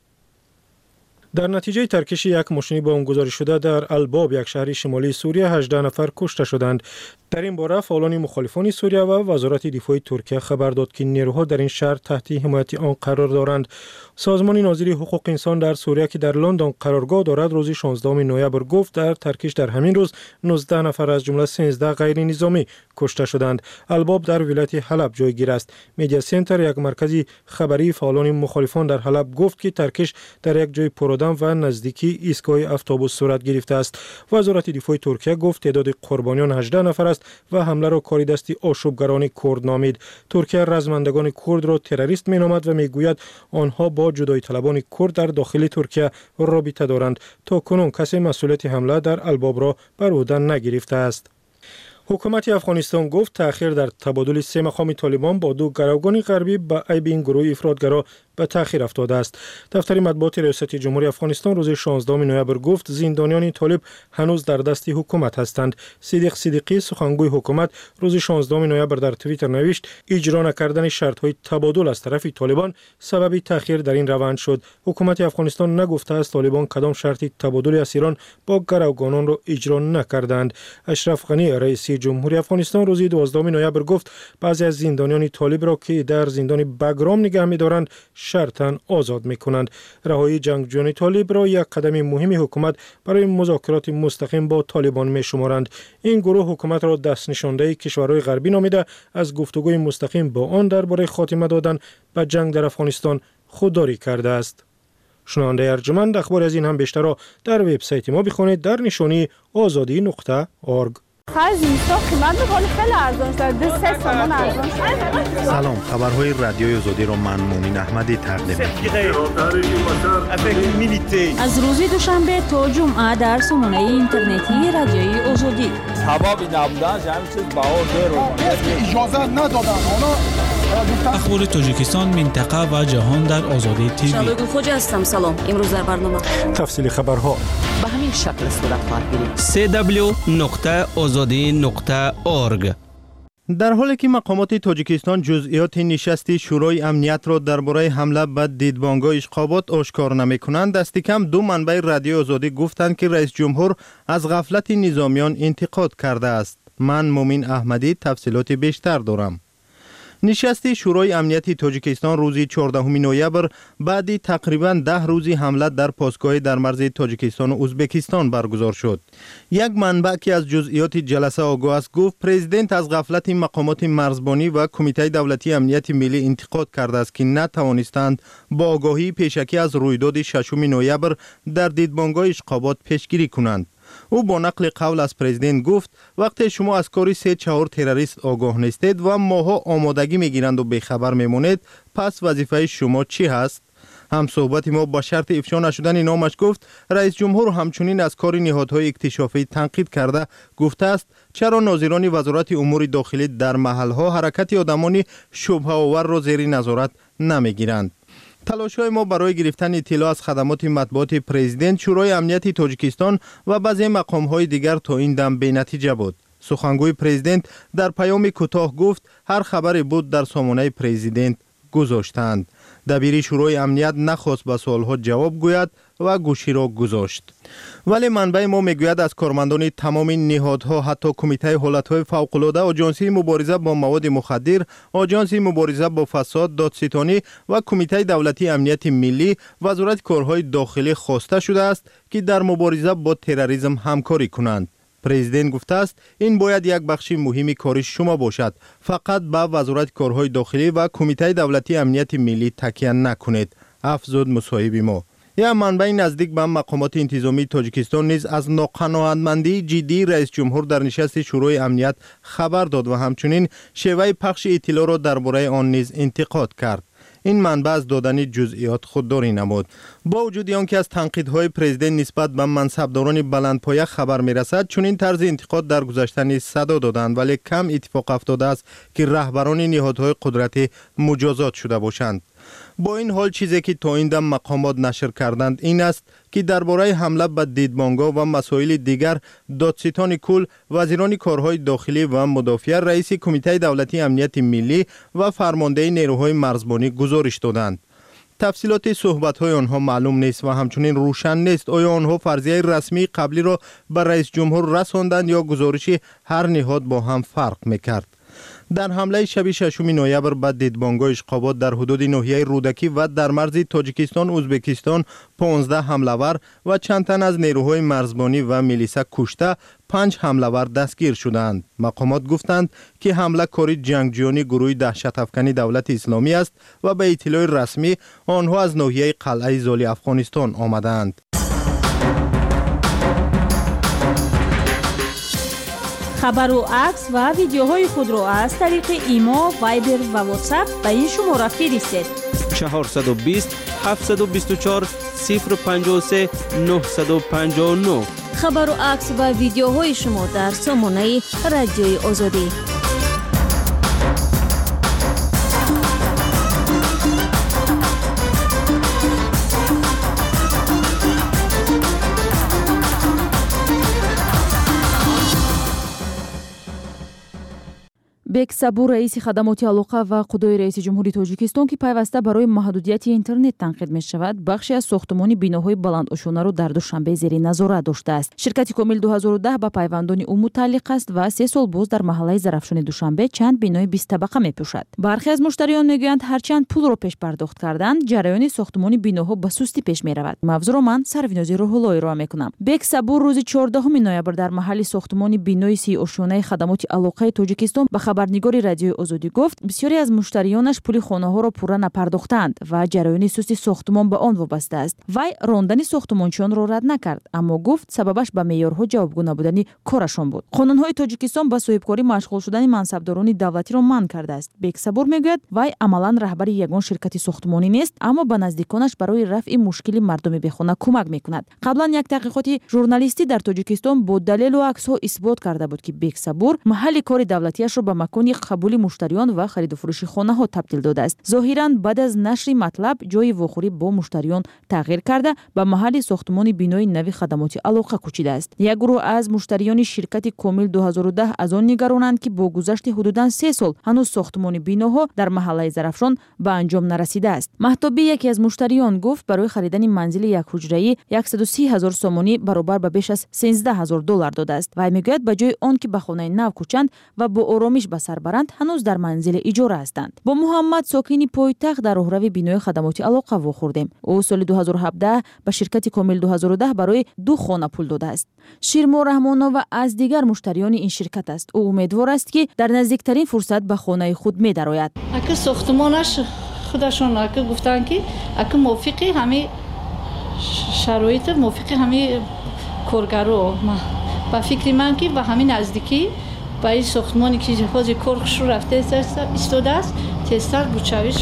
در نتیجه ترکش یک ماشین بمبگذاری شده در الباب، یک شهر شمالی سوریه، هجده نفر کشته شدند. در این باره فعالان مخالفان سوریه و وزارت دفاع ترکیه خبر داد که نیروها در این شهر تحت حمایت آن قرار دارند. سازمان ناظری حقوق انسان در سوریه که در لندن قرارگاه دارد روز شانزدهم نوامبر گفت در ترکش در همین روز نوزده نفر از جمله سیزده غیر نظامی کشته شدند. الباب در ولایت حلب جایگیر است. میدیا سنتر، یک مرکز خبری فعالان مخالفان در حلب، گفت که ترکش در یک جای پرآدم و نزدیکی ایستگاه اتوبوس صورت گرفته است. وزارت دفاع ترکیه گفت تعداد قربانیان هجده نفر است و حمله را کاری دستی آشوبگران کرد نامید. ترکیه رزمندگان کرد را تروریست مینامد و میگوید آنها با جدایی طلبان کرد در داخل ترکیه رابطه دارند. تا کنون کسی مسئولیت حمله در الباب را بر عهده نگرفته است. حکومت افغانستان گفت تأخیر در تبادل سه مقام طالبان با دو گروگان غربی به عیب این گروه افراطگرا به تأخیر افتاده است. دفتر مطبوعات ریاست جمهوری افغانستان روز شانزدهم نوامبر گفت زندانیان طالب هنوز در دست حکومت هستند. صدیق صدیقی سخنگوی حکومت روز شانزدهم نوامبر در توییتر نوشت اجرا نکردن شرط‌های تبادل از طرف طالبان سبب تأخیر در این روند شد. حکومت افغانستان نگفته است طالبان کدام شرط تبادل اسیران با گروگانان را اجرا نکردند. اشرف غنی رئیس جمهوری افغانستان روز دوازدهم نوامبر گفت بعضی از زندانیان طالب را که در زندان بگرام نگه می‌دارند شرطاً آزاد می‌کنند. رهایی جنگجویان طالب را یک قدم مهم حکومت برای مذاکرات مستقیم با طالبان می‌شمارند. این گروه حکومت را دست نشانده کشورهای غربی نامیده از گفتگوی مستقیم با آن درباره خاتمه دادن به جنگ در افغانستان خودداری کرده است. شنونده ارجمند اخبار از این هم بیشتر را در وبسایت ما بخوانید در نشانی آزادی نقطه اورگ. خرج اینستا قیمت می‌کنه خیلی ارزان شده سه تومان ارزان شده. سلام، خبرهای رادیوی آزادی را من مومن احمدی تقدیم می‌کنم. از روز دوشنبه تا جمعه در سامانه اینترنتی رادیوی آزادی. حبابی نبودن همین چیز باور داره. اجازه ندادن اونا. اخبار تاجیکستان، منطقه و جهان در آزادی تیوی. شالوی خوج هستم. سلام. امروز در برنامه تفصیل خبرها به همین شکل صورت خواهد گرفت. سه دبلیو نقطه آزادی نقطه اورگ. در حالی که مقامات تاجیکستان جزئیات نشست شورای امنیت را درباره حمله به دیدبانگاه اشقابات آشکار نمی‌کنند، دست کم دو منبع رادیو آزادی گفتند که رئیس جمهور از غفلت نظامیان انتقاد کرده است. من مومن احمدی تفصیلات بیشتر دارم. نشست شورای امنیتی تاجیکستان روز چهاردهم نوامبر بعد تقریباً ده روزی حمله در پاسگاه در مرز تاجیکستان و ازبکستان برگزار شد. یک منبع که از جزئیات جلسه آگاه است گفت پرزیدنت از غفلت مقامات مرزبانی و کمیته دولتی امنیت ملی انتقاد کرده است که نتوانستند با آگاهی پیشکی از رویداد ششم نوامبر در دیدبانگاه اشقابات پیشگیری کنند. او با نقل قول از پرزیدنت گفت وقتی شما از کاری سه چهار تروریست آگاه نیستید و ماها آمادگی میگیرند و بیخبر میمونید، پس وظیفه شما چی هست؟ هم صحبت ما با شرط افشا نشدن نامش گفت رئیس جمهور همچنین از کار نهادهای اکتشافی تنقید کرده گفته است چرا ناظران وزارت امور داخلی در محلها حرکت آدمان شبهه آور را زیر نظارت نمیگیرند. تلاش‌های ما برای گرفتن اطلاع از خدمات مطبوعات پرزیدنت، شورای امنیتی تاجیکستان و بعضی مقام‌های دیگر تا این دم بی‌نتیجه بود. سخنگوی پرزیدنت در پیام کوتاه گفت هر خبری بود در سامانه پرزیدنت گذاشتند. دبیر شورای امنیت نخواست به سوالها جواب گوید و گوشی را گذاشت. ولی منبع ما میگوید از کارمندان تمام نهادها حتی کمیته حالتهای فوق‌العاده، آژانسی مبارزه با مواد مخدر، آژانسی مبارزه با فساد، دادستانی و کمیته دولتی امنیت ملی، وزارت کارهای داخلی خواسته شده است که در مبارزه با تروریسم همکاری کنند. پرزیدنت گفته است این باید یک بخش مهمی کار شما باشد. فقط به وزارت کارهای داخلی و کمیته دولتی امنیت ملی تکیه نکنید. افزود مصاحب ما. یا منبع نزدیک به مقامات انتظامی تاجیکستان نیز از ناقناعتمندی جدی رئیس جمهور در نشست شورای امنیت خبر داد و همچنین شیوه پخش اطلاع را درباره آن نیز انتقاد کرد. این منبع از دادن جزئیات خودداری نمود. با وجود آنکه از تنقیدهای پرزیدنت نسبت به منصبداران بلندپایه خبر میرسد، چون این طرز انتقاد در گذشته نیز صدا دادند، ولی کم اتفاق افتاده است که رهبران نهادهای قدرتی مجازات شده باشند. با این حال چیزی که تا این دم مقامات نشر کردند این است که درباره حمله به دیدبانگاه و مسائل دیگر دادستان کل، وزیران کارهای داخلی و مدافع، رئیس کمیته دولتی امنیت ملی و فرمانده نیروهای مرزبانی گزارش دادند. تفصیلات صحبت‌های آنها معلوم نیست و همچنین روشن نیست آیا آنها فرضیه رسمی قبلی را به رئیس جمهور رساندند یا گزارش هر نهاد با هم فرق می‌کرد. در حمله شب ششم نوامبر به دیدبانگاه اشقابات در حدود ناحیه رودکی و در مرز تاجیکستان ازبکستان پانزده حمله‌ور و چند تن از نیروهای مرزبانی و میلیسا کشته، پنج حمله‌ور دستگیر شدند. مقامات گفتند که حمله کاری جنگجویان گروه دهشت افکنی دولت اسلامی است و به اطلاع رسمی آنها از ناحیه قلعه زالی افغانستان آمدند. خبر و عکس و ویدیوهای خود را از طریق ایما، وایبر و واتساپ به این شماره فرستید. چهارصد و بیست هفتصد و بیست و چهار صفر پنجاه و سه نهصد و پنجاه و نه خبر و عکس و ویدیوهای شما در سامانه رادیوی آزادی. бек сабур раиси хадамоти алоқа ва қудои раиси ҷумҳури тоҷикистон ки пайваста барои маҳдудияти интернет танқид мешавад, бахше аз сохтмони биноҳои баландошунаро дар душанбе зери назорат доштааст. ширкати комил ду ҳазору даҳ ба пайвандони ӯ мутааллиқ аст ва се сол боз дар маҳаллаи зарафшони душанбе чанд бинои бистабақа мепӯшад. бархе аз муштариён мегӯянд ҳарчанд пулро пеш пардохт карданд, ҷараёни сохтмони биноҳо ба сустӣ пеш меравад. мавзӯро ман Сарвинози Рӯҳулло ироа мекунам. бек сабур рӯзи чордаҳуми ноябр дар маҳалли сохтмони бинои сиошонаи хадамоти алоқаи тоҷикистон ба хабарнигори радиои озодӣ гуфт, бисёре аз муштариёнаш пули хонаҳоро пурра напардохтанд ва ҷараёни сусти сохтмон ба он вобаста аст. вай рондани сохтмончиёнро рад накард, аммо гуфт сабабаш ба меъёрҳо ҷавобгӯ набудани корашон буд. қонунҳои тоҷикистон ба соҳибкорӣ машғул шудани мансабдорони давлатиро манъ кардааст. бек сабур мегӯяд, вай амалан раҳбари ягон ширкати сохтмонӣ нест, аммо ба наздиконаш барои рафъи мушкили мардуми бехона кӯмак мекунад. қаблан як таҳқиқоти журналистӣ дар тоҷикистон бо далелу аксҳо исбот карда буд, ки бек сабур маҳалли кори давлатиашро ба макони қабули муштариён ва хариду фурӯши хонаҳо табдил додааст. зоҳиран баъд аз нашри матлаб ҷои вохӯрӣ бо муштариён тағйир карда ба маҳалли сохтмони бинои нави хадамоти алоқа кӯчидааст. як гурӯҳ аз муштариёни ширкати комил ду ҳазору даҳ аз он нигаронанд, ки бо гузашти ҳудудан се сол ҳанӯз сохтмони биноҳо дар маҳаллаи зарафшон ба анҷом нарасидааст. маҳтобӣ яке аз муштариён гуфт, барои харидани манзили якҳуҷраӣ яксаду си ҳазор сомонӣ баробар ба беш аз сенздаҳ ҳазор доллар додааст. вай мегӯяд, ба ҷои он ки ба хонаи нав кӯчанд ва бо оромиш ба сар баранд, ҳанӯз дар манзили иҷора ҳастанд. бо муҳаммад, сокини пойтахт, дар роҳрави бинои хадамоти алоқа вохӯрдем. ӯ соли ду ҳазору ҳабдаҳ ба ширкати комил ду ҳазору даҳ барои ду хона пул додааст. ширмо раҳмонова аз дигар муштариёни ин ширкат аст. ӯ умедвор аст, ки дар наздиктарин фурсат ба хонаи худ медарояд. ака сохтмонаш худашон ака гуфтанд, ки ака мувофиқи ҳами шароит, мувофиқи ҳами коргаро. ба фикри ман, ки ба ҳами наздикӣ ба ин сохтмоне ки ҳози коршо рафта истодааст, тезтар бучавиш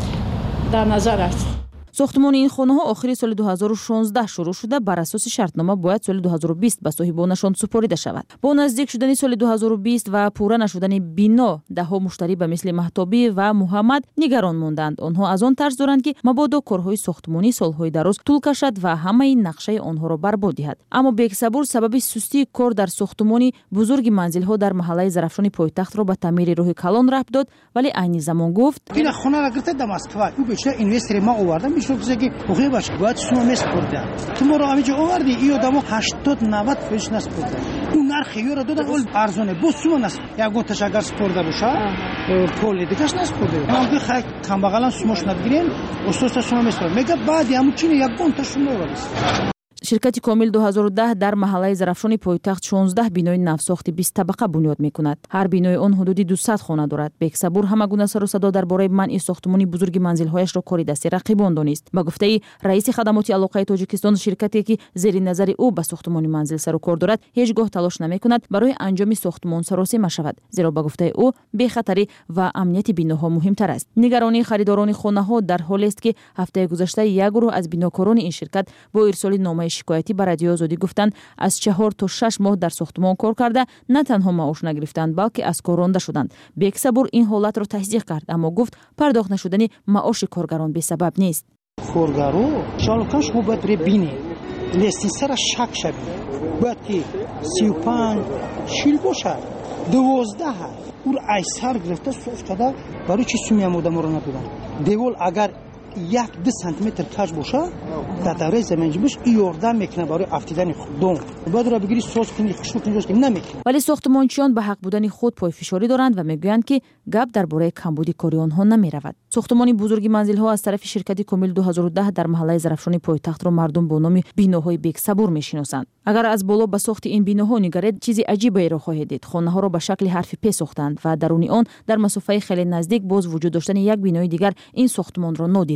дар назар аст. сохтмони ин хонаҳо охири соли ду ҳазору шонздаҳ шурӯъ шуда, бар асоси шартнома бояд соли ду ҳазору бист ба соҳибонашон супорида шавад. бо наздик шудани соли ду ҳазору бист ва пурра нашудани бино, даҳҳо муштарӣ ба мисли маҳтобӣ ва муҳаммад нигарон монданд. онҳо аз он тарз доранд, ки мабодо корҳои сохтмонӣ солҳои дароз тӯл кашад ва ҳамаи нақшаи онҳоро барбод диҳад. аммо бек сабур сабаби сустии кор дар сохтмони бузурги манзилҳо дар маҳаллаи зарафшони пойтахтро ба таъмири роҳи калон рабт дод, вале айни замон гуфт, ина хона гирта да Москва, ӯ бечара инвестори ма оварда мишо ки баш бояд сума меспурда. Туморо амиҷо оварди, и одамо ҳаштод навад фоиз наспурда. Ӯ нархи ёро додан, ол арзоне, бо сума нас. Ягон ташагар спурда боша, поли дигаш наспурда. Ман ки хай камбагалан сумош надгирем, ососа сума меспурда. Мега баъди ҳамун чини ягон та сума оварис. ширкати комил ду ҳазору даҳ дар маҳаллаи зарафшони пойтахт шонздаҳ бинои навсохти бистабақа бунёд мекунад. ҳар бинои он ҳудуди дусад хона дорад. бек сабур ҳама гуна сару садо дар бораи манъи сохтмони бузурги манзилҳояшро кори дасти рақибон донист. ба гуфтаи раиси хадамоти алоқаи тоҷикистон, ширкате ки зери назари ӯ ба сохтмони манзил сару кор дорад, ҳеҷ гоҳ талош намекунад барои анҷоми сохтмон саросима шавад, зеро ба гуфтаи ӯ бехатарӣ ва амнияти биноҳо муҳимтар аст. нигаронии харидорони хонаҳо дар ҳолест, ки ҳафтаи гузашта як гурӯҳ аз бинокорони ин ширкат бо ирсоли номаи шикоятӣ ба радиои озодӣ гуфтанд, аз чаҳор то шаш моҳ дар сохтмон кор карда на танҳо маош нагирифтанд, балки аз кор ронда шуданд. бек сабур ин ҳолатро тасдиқ кард, аммо гуфт пардохт нашудани маоши коргарон бесабаб нест. коргаро шалкан шумо бояд бире бине лестинсара шак шави, бояд ки сию панҷ шил бошад, дувоздаҳ ур айсар гирифта соф када барои чи сумиам одаморо напӯранд. девол агар як ду сантиметр каҷ боша, дар давраи заминҷунбуш ёрдам мекунад барои афтидани дон. бояд бигири соз кунӣ, хушбу кунӣ ки намекунад. вале сохтмончиён ба ҳақ будани худ пойфишорӣ доранд ва мегӯянд, ки гап дар бораи камбуди кори онҳо намеравад. сохтмони бузурги манзилҳо аз тарафи ширкати комил ду ҳазору даҳ дар маҳаллаи зарафшони пойтахтро мардум бо номи биноҳои бек сабур мешиносанд. агар аз боло ба сохти ин биноҳо нигаред, чизи аҷиберо хоҳед дид. хонаҳоро ба шакли ҳарфи пе сохтанд ва даруни он дар масофаи хеле наздик боз вуҷуд доштани як бинои дигар ин сохтмонро нодир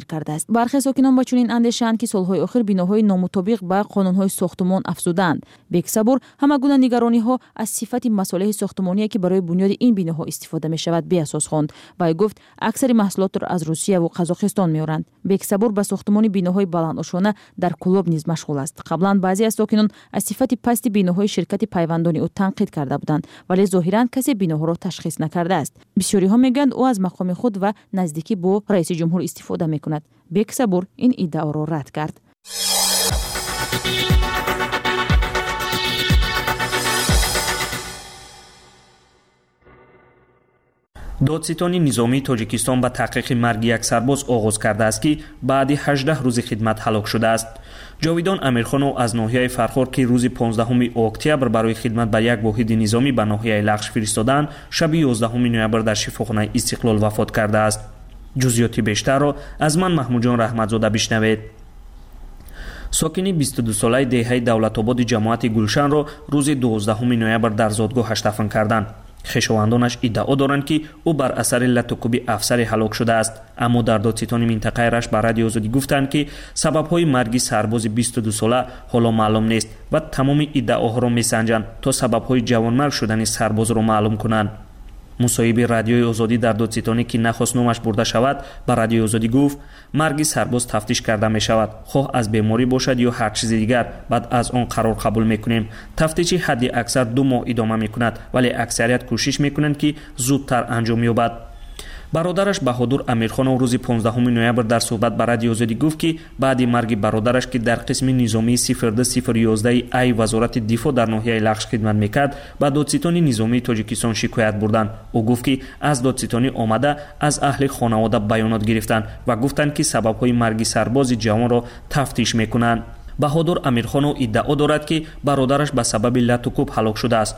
карда است. برخی ساکنان با چنین اندیشه‌اند که سالهای آخر بیناهای نامطابق با قانون‌های ساختمان افزودند. بیگ صبور همگونه نگرانی‌ها از صفت مصالح ساختمانی که برای بنیاد این بیناها استفاده می‌شود به اساس خواند. و گفت اکثر محصولات را از روسیه و قزاقستان می‌آورند. بیگ صبور با ساختمان بیناهای بلندآشانه در کلوب نیز مشغول است. قبلا بعضی از ساکنان از صفت پست بیناهای شرکت پیوندانی او تنقید کرده بودند، ولی ظاهراً کسی بیناها را تشخیص نکرده است. بسیاری‌ها میگویند او از مقام خود و نزدیکی با رئیس جمهور استفاده می‌کند. بیگ صبور این ادعا را رد کرد. دادستانی نظامی تاجیکستان به تحقیق مرگ یک سرباز آغاز کرده است که بعد هجده روز خدمت هلاک شده است. جاویدان امیرخانو از ناحیه فرخار که روز پانزدهم اکتبر برای خدمت به یک واحد نظامی به ناحیه لخش فرستادند، شب یازدهم نوامبر در شفاخانه استقلال وفات کرده است. جزئیات بیشتر را از من محمود جان رحمتزاده بشنوید. ساکنی بیست و دو ساله دهه دولت‌آباد جماعت گلشن را روز دوازدهم نوامبر در زادگاهش دفن کردند. خویشاوندانش ادعا دارند که او بر اثر لطوکوبی افسری هلاک شده است، اما در دادستان منطقه رش به رادیو آزادی گفتند که سبب‌های مرگ سرباز بیست و دو ساله حالا معلوم نیست و تمام ادعاها را می‌سنجند تا سبب‌های جوانمرگ شدن سرباز را معلوم کنند. مصاحب رادیوی آزادی در دادستانی که نخواست نامش برده شود به رادیوی آزادی گفت مرگ سرباز تفتیش کرده می شود، خواه از بیماری باشد یا هر چیز دیگر، بعد از آن قرار قبول میکنیم. تفتیشی حد اکثر دو ماه ادامه میکند، ولی اکثریت کوشش میکنند که زودتر انجام یابد. برادرش بهادر امیرخان روز پانزدهم نوامبر در صحبت با رادیو آزادی گفت که بعد مرگ برادرش که در قسم نظامی صفر دو صفر یک یک ای وزارت دفاع در ناحیه لخش خدمت میکرد به دادستان نظامی تاجیکستان شکایت بردند. او گفت که از دادستانی آمده از اهل خانواده بیانات گرفتند و گفتند که سبب‌های مرگ سرباز جوان را تفتیش میکنند. بهادر امیرخان ادعا دارد که برادرش به سبب لطوکوب هلاک شده است.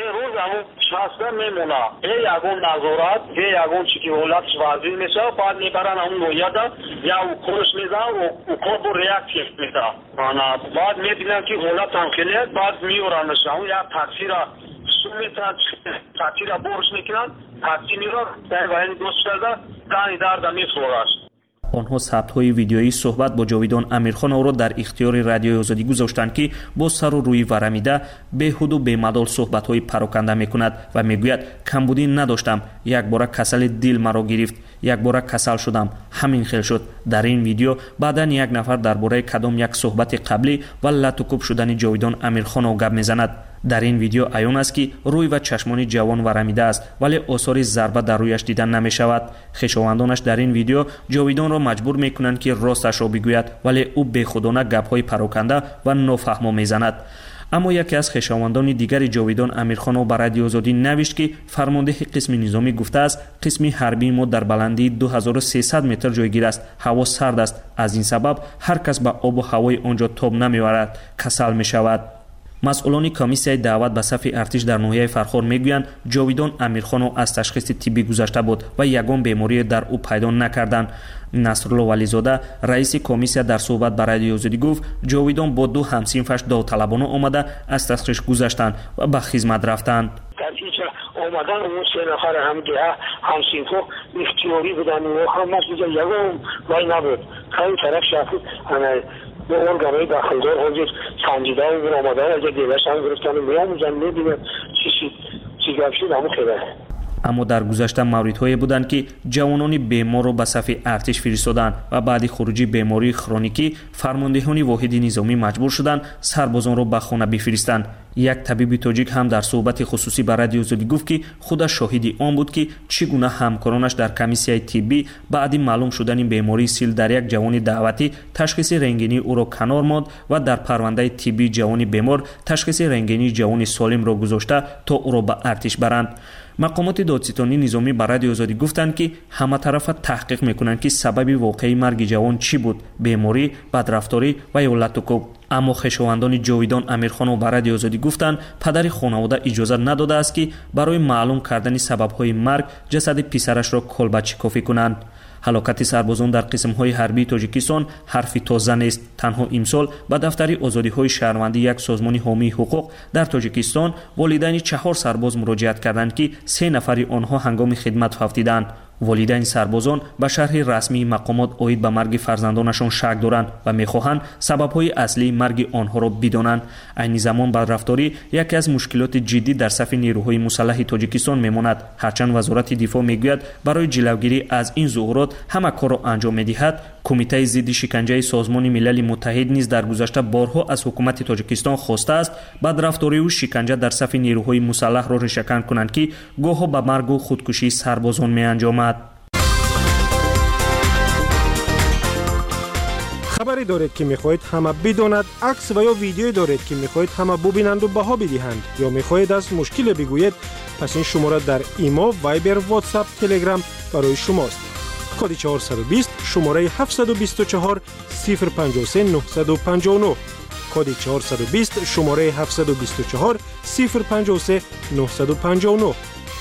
شخصا میمونه ای یگون نظارت ای یگون چی که ولاتش وزیر میشه بعد میبرن اون نویادا یا او کورش میزن و او کور بو ریاکتیو میده انا بعد میبینن که ولات تنکله بعد میورنش اون یا تاثیر سومیتا تاثیر بورش میکنن تاثیر میره در وین دوست شده دانی درد میفروش. آنها ثبت‌های ویدیویی صحبت با جاویدان امیرخان او را در اختیار رادیوی آزادی گذاشتند که با سر و روی ورمیده بیهود و بی‌مدال صحبت‌های پراکنده می‌کند و میگوید کمبودی نداشتم، یک بار کسل دل مرا گرفت، یک بار کسل شدم، همین خیل شد. در این ویدیو بعداً یک نفر درباره کدام یک صحبت قبلی و لطوکوب شدن جاویدان امیرخان او گپ می‌زند. در این ویدیو عیان است که روی و چشمان جوان ورمیده است، ولی آثار ضربه در رویش دیدن نمی شود. خویشاوندانش در این ویدیو جاویدان را مجبور می کنند که راستش را بگوید، ولی او بیخودانه گپ‌های پراکنده و نافهمه میزند. اما یکی از خویشاوندان دیگر جاویدان امیرخان به رادیو آزادی نوشت که فرمانده قسم نظامی گفته است قسم حربی ما در بلندی دو هزار و سیصد متر جایگیر است، هوا سرد است، از این سبب هر کس به آب و هوای آنجا تاب نمی‌آورد، کسل می‌شود. مسئولان کمیسیای دعوت به صف ارتش در ناحیه فرخار میگویند جاویدان امیرخان از تشخیص طبی گذشته بود و یگان بیماری در او پیدا نکردند. نصرالله ولیزاده رئیس کمیسیا در صحبت با رادیو آزادی گفت جاویدان با دو همسینفش داوطلبانه آمده از تشخیص گذشتند و به خدمت رفتند. اومدن اون سه نفر هم که همسینفو اختیاری بودن و هم مسئول یگان وای نبود همین طرف شفت همه به ارگانهای داخلدار حاضر سنجیده های بر آمده ها اگه دیوش هم گرفتن و میان میزن میبینه چی شید چی گفت شد همون خیلی. اما در گذشته موردهایی بودند که جوانان بیمار را به صف ارتش فرستادند و بعد خروجی بیماری کرونیکی فرماندهان واحد نظامی مجبور شدند سربازان را به خانه بفرستند. یک طبیب تاجیک هم در صحبت خصوصی با رادیو آزادی گفت که خودش شاهد آن بود که چگونه همکارانش در کمیسیای طبی بعد معلوم شدن بیماری سیل در یک جوان دعوتی تشخیص رنگینی او را کنار ماند و در پرونده طبی جوان بیمار تشخیص رنگینی جوان سالم را گذاشته تا او را به ارتش برند. مقامات دادستانی نظامی به رادیو آزادی گفتند که همه طرف تحقیق میکنند که سبب واقعی مرگ جوان چی بود، بیماری، بدرفتاری و یا لطوکوب. اما خویشاوندان جاویدان امیرخان به رادیو آزادی گفتند پدر خانواده اجازه نداده است که برای معلوم کردن سبب‌های مرگ جسد پسرش را کلبه کافی کنند. هلاکت سربازان در قسم‌های حربی تاجیکستان حرفی تازه نیست. تنها امسال به دفتر آزادی‌های شهروندی یک سازمان حامی حقوق در تاجیکستان والدین چهار سرباز مراجعت کردند که سه نفر آنها هنگام خدمت فوت دیدند. والدین سربازان به شرح رسمی مقامات اوید به مرگ فرزندانشان شک دارند و میخواهند سبب‌های اصلی مرگ آنها را بدانند. عین زمان بدرفتاری یکی از مشکلات جدی در صف نیروهای مسلح تاجیکستان میماند، هرچند وزارت دفاع میگوید برای جلوگیری از این ظهورات همه کار را انجام میدهد. کمیته ضد شکنجه سازمان ملل متحد نیز در گذشته بارها از حکومت تاجیکستان خواسته است بدرفتاری و شکنجه در صف نیروهای مسلح را ریشه‌کن کنند که گاه‌ها به مرگ و خودکشی سربازان می‌انجامد. خبری دارید که می‌خواهید همه بداند، عکس و یا ویدیویی دارید که می‌خواهید همه ببینند و بها بدهند، یا می‌خواهید از مشکل بگویید، پس این شماره در ایما، وایبر، واتساپ، تلگرام برای شماست. کد چهارصد و بیست شماره هفتصد و بیست و چهار صفر پنجاه و سه نهصد و پنجاه و نه. کد چهارصد و بیست شماره هفتصد و بیست و چهار صفر پنجاه و سه نهصد و پنجاه و نه.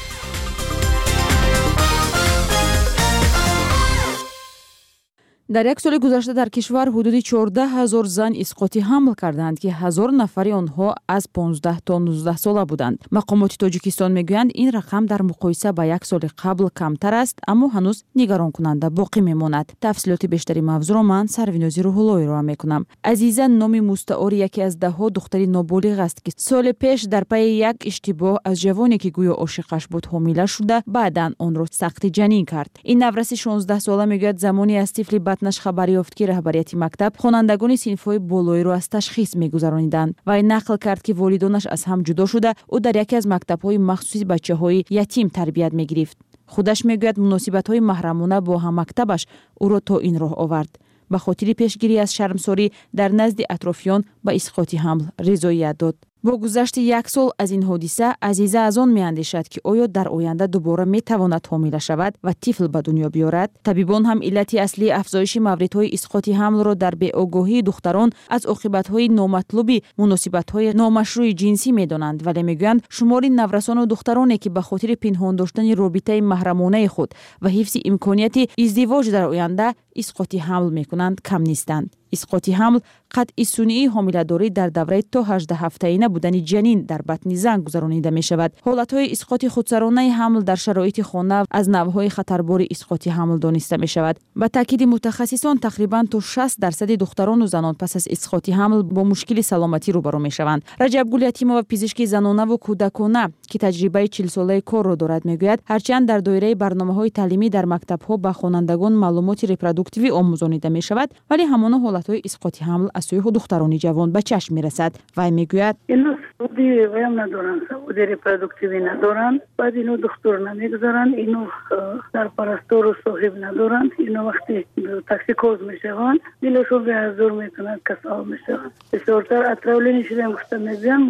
در یک سال گذشته در کشور حدود چهارده هزار زن اسقاطی حمل کردند که هزار نفری آنها از پانزده تا نوزده ساله بودند. مقامات تاجیکستان میگویند این رقم در مقایسه با یک سال قبل کمتر است، اما هنوز نگران کننده باقی میماند. تفصیلات بیشتری موضوع را من سروینازی روح‌اللهی را میکنم. عزیزه نامی مستعار یکی از ده ها دختری نابالغ است که سال پیش در پی یک اشتباه از جوانی که گویا عاشقش بود حامله شده، بعداً آن را سقط جنین کرد. این نورس شانزده ساله میگوید زمانی از طفل نش خبر یافت که رهبریت مکتب خوانندگان صنف‌های بالایی را از تشخیص می‌گذرانیدند و این نقل کرد که والدانش از هم جدا شده او در یکی از مکتب‌های مخصوص بچه‌های یتیم تربیت می‌گرفت. خودش میگوید مناسبت‌های محرمانه با هم مکتبش او را تا این راه آورد. به خاطر پیشگیری از شرمساری در نزد اطرافیان به اسقاطی حمل رضایت داد. با گذشت یک سال از این حادثه، عزیزه از آن می‌اندیشد که آیا در آینده دوباره می‌تواند حامله شود و طفل به دنیا بیاورد. طبیبان هم علت اصلی افزایش موردهای اسقاط حمل را در بی‌آگاهی دختران از عاقبت‌های نامطلوب مناسبت‌های نامشروع جنسی می‌دانند، ولی می‌گویند شمار نورسان و دخترانی که به خاطر پنهان داشتن رابطه محرمانه خود و حفظ امکانیت ازدواج در آینده اسقاط حمل می‌کنند کم نیستند. اسقاط حمل قطع صنعی حامله‌داری در دوره تا هجده هفته‌ای نبودن جنین در بطن زن گذرانیده می شود. حالت‌های اسقاط خودسرانه حمل در شرایط خانه از نوع‌های خطربار اسقاط حمل دانسته می شود. با تاکید متخصصان تقریباً تا شصت درصد دختران و زنان پس از اسقاط حمل با مشکل سلامتی روبرو می شوند. رجب گل یتیمова پزشک زنانه و کودکانه که تجربه چهل ساله کار را دارد میگوید هرچند در دایره برنامه‌های تعلیمی در مکتب‌ها به خوانندگان معلومات ریپرودوکتیوی آموزانیده می شود، ولی همان حالت‌های اسقاط حمل از سوی دختران جوان به چشم میرسد و میگوید اینو سعودی ویم ندارن، سعودی ریپرودوکتیوی ندارن، بعد اینو دکتر نمیگذارن، اینو سرپرستار و صاحب ندارن، اینو وقتی تاکسیکوز میشوند دلشون به حضور میتونن کسال میشوند. بسیارتر اطراولی نشیدن گفتن میگن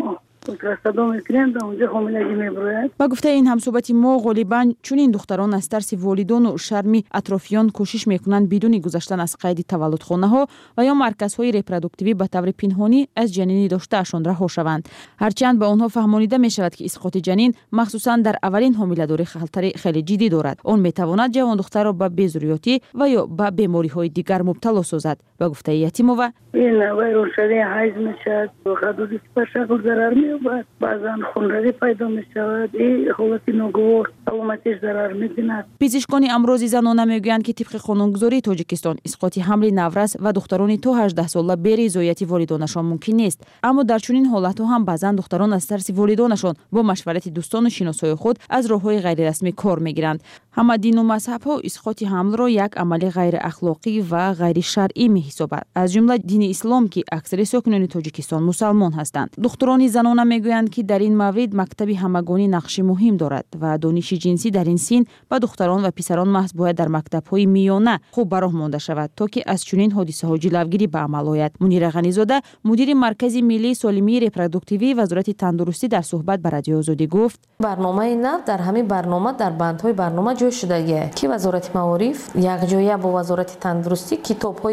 با گفته این همصحبت ما غالباً چون این دختران از ترس والدان و شرم اطرافیان کوشش میکنند بدون گذشتن از قید تولدخانه ها و یا مرکزهای ریپرودوکتیوی به طور پنهانی از جنینی داشتهشان رها شوند. هرچند به آنها فهمانیده می شود که اسقاط جنین مخصوصاً در اولین حامله‌داری خطر خیلی جدی دارد. آن میتواند جوان دختر را به بی‌ضروریاتی و یا به بیماری های دیگر مبتلا سازد. با گفته یتیمova این ویروس حیض میشد و حدود پشت ضرر می‌یابد، بعضاً خونریزی پیدا می‌شود، این حالت ناگوار سلامتیش ضرر می‌بیند. پزشکان امراض زنانه میگویند که طبق قانونگذاری تاجیکستان اسقاط حمل نورس و دختران تا هجده ساله بی رضایت والدانشان ممکن نیست، اما در چنین حالت‌ها هم بعضاً دختران از ترس والدانشان با مشورت دوستان و شناسای خود از راه‌های غیر رسمی کار می‌گیرند. همه دین و مذهب‌ها اسقاط حمل را یک عمل غیر اخلاقی و غیر شرعی می‌حسابند، از جمله دین اسلام که اکثر ساکنان تاجیکستان مسلمان هستند. دختران زنانه میگویند که در این مورد مکتب همگانی نقش مهم دارد و دانش جنسی در این سن با دختران و پسران محض باید در مکتب‌های میانه خوب براه مانده شود تا که از چنین حادثه‌ها جلوگیری به عمل آید. منیر غنی‌زاده مدیر مرکز ملی سالمی ریپرودوکتیوی وزارت تندرستی در صحبت با رادیو آزادی گفت برنامه نه در همین برنامه در بندهای برنامه جای شده که وزارت معارف یک جایه با وزارت تندرستی کتاب‌های درسی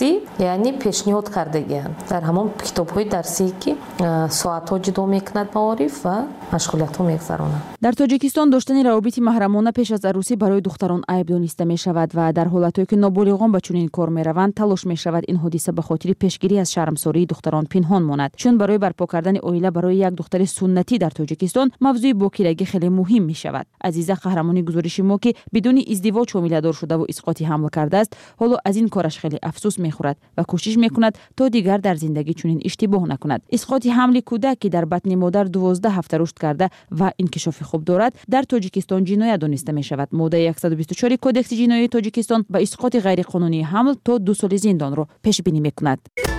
дарсӣ яъне пешниҳод кардагиянд дар ҳамон китобҳои дарсие ки соатҳо ҷудо мекунад маориф ва машғулиятҳо мегузаронад. дар тоҷикистон доштани равобити маҳрамона пеш аз арӯсӣ барои духтарон айб дониста мешавад ва дар ҳолатҳое ки ноболиғон ба чунин кор мераванд талош мешавад ин ҳодиса ба хотири пешгирӣ аз шармсории духтарон пинҳон монад. чун барои барпо кардани оила барои як духтари суннатӣ дар тоҷикистон мавзӯи бокирагӣ хеле муҳим мешавад. азиза қаҳрамони гузориши мо ки бидуни издивоҷ ҳомиладор шудаву исқоти ҳамл кардааст ҳоло аз ин кораш хеле афсӯс мехӯрад ва кӯшиш мекунад то дигар дар зиндагӣ чунин иштибоҳ накунад. исқоти ҳамли кӯдак ки дар батни модар дувоздаҳ ҳафта рушд карда ва инкишофи хуб дорад дар тоҷикистон ҷиноят дониста мешавад. моддаи яксаду бисту чори кодекси ҷиноии тоҷикистон ба исқоти ғайриқонунии ҳамл то ду соли зиндонро пешбинӣ мекунад.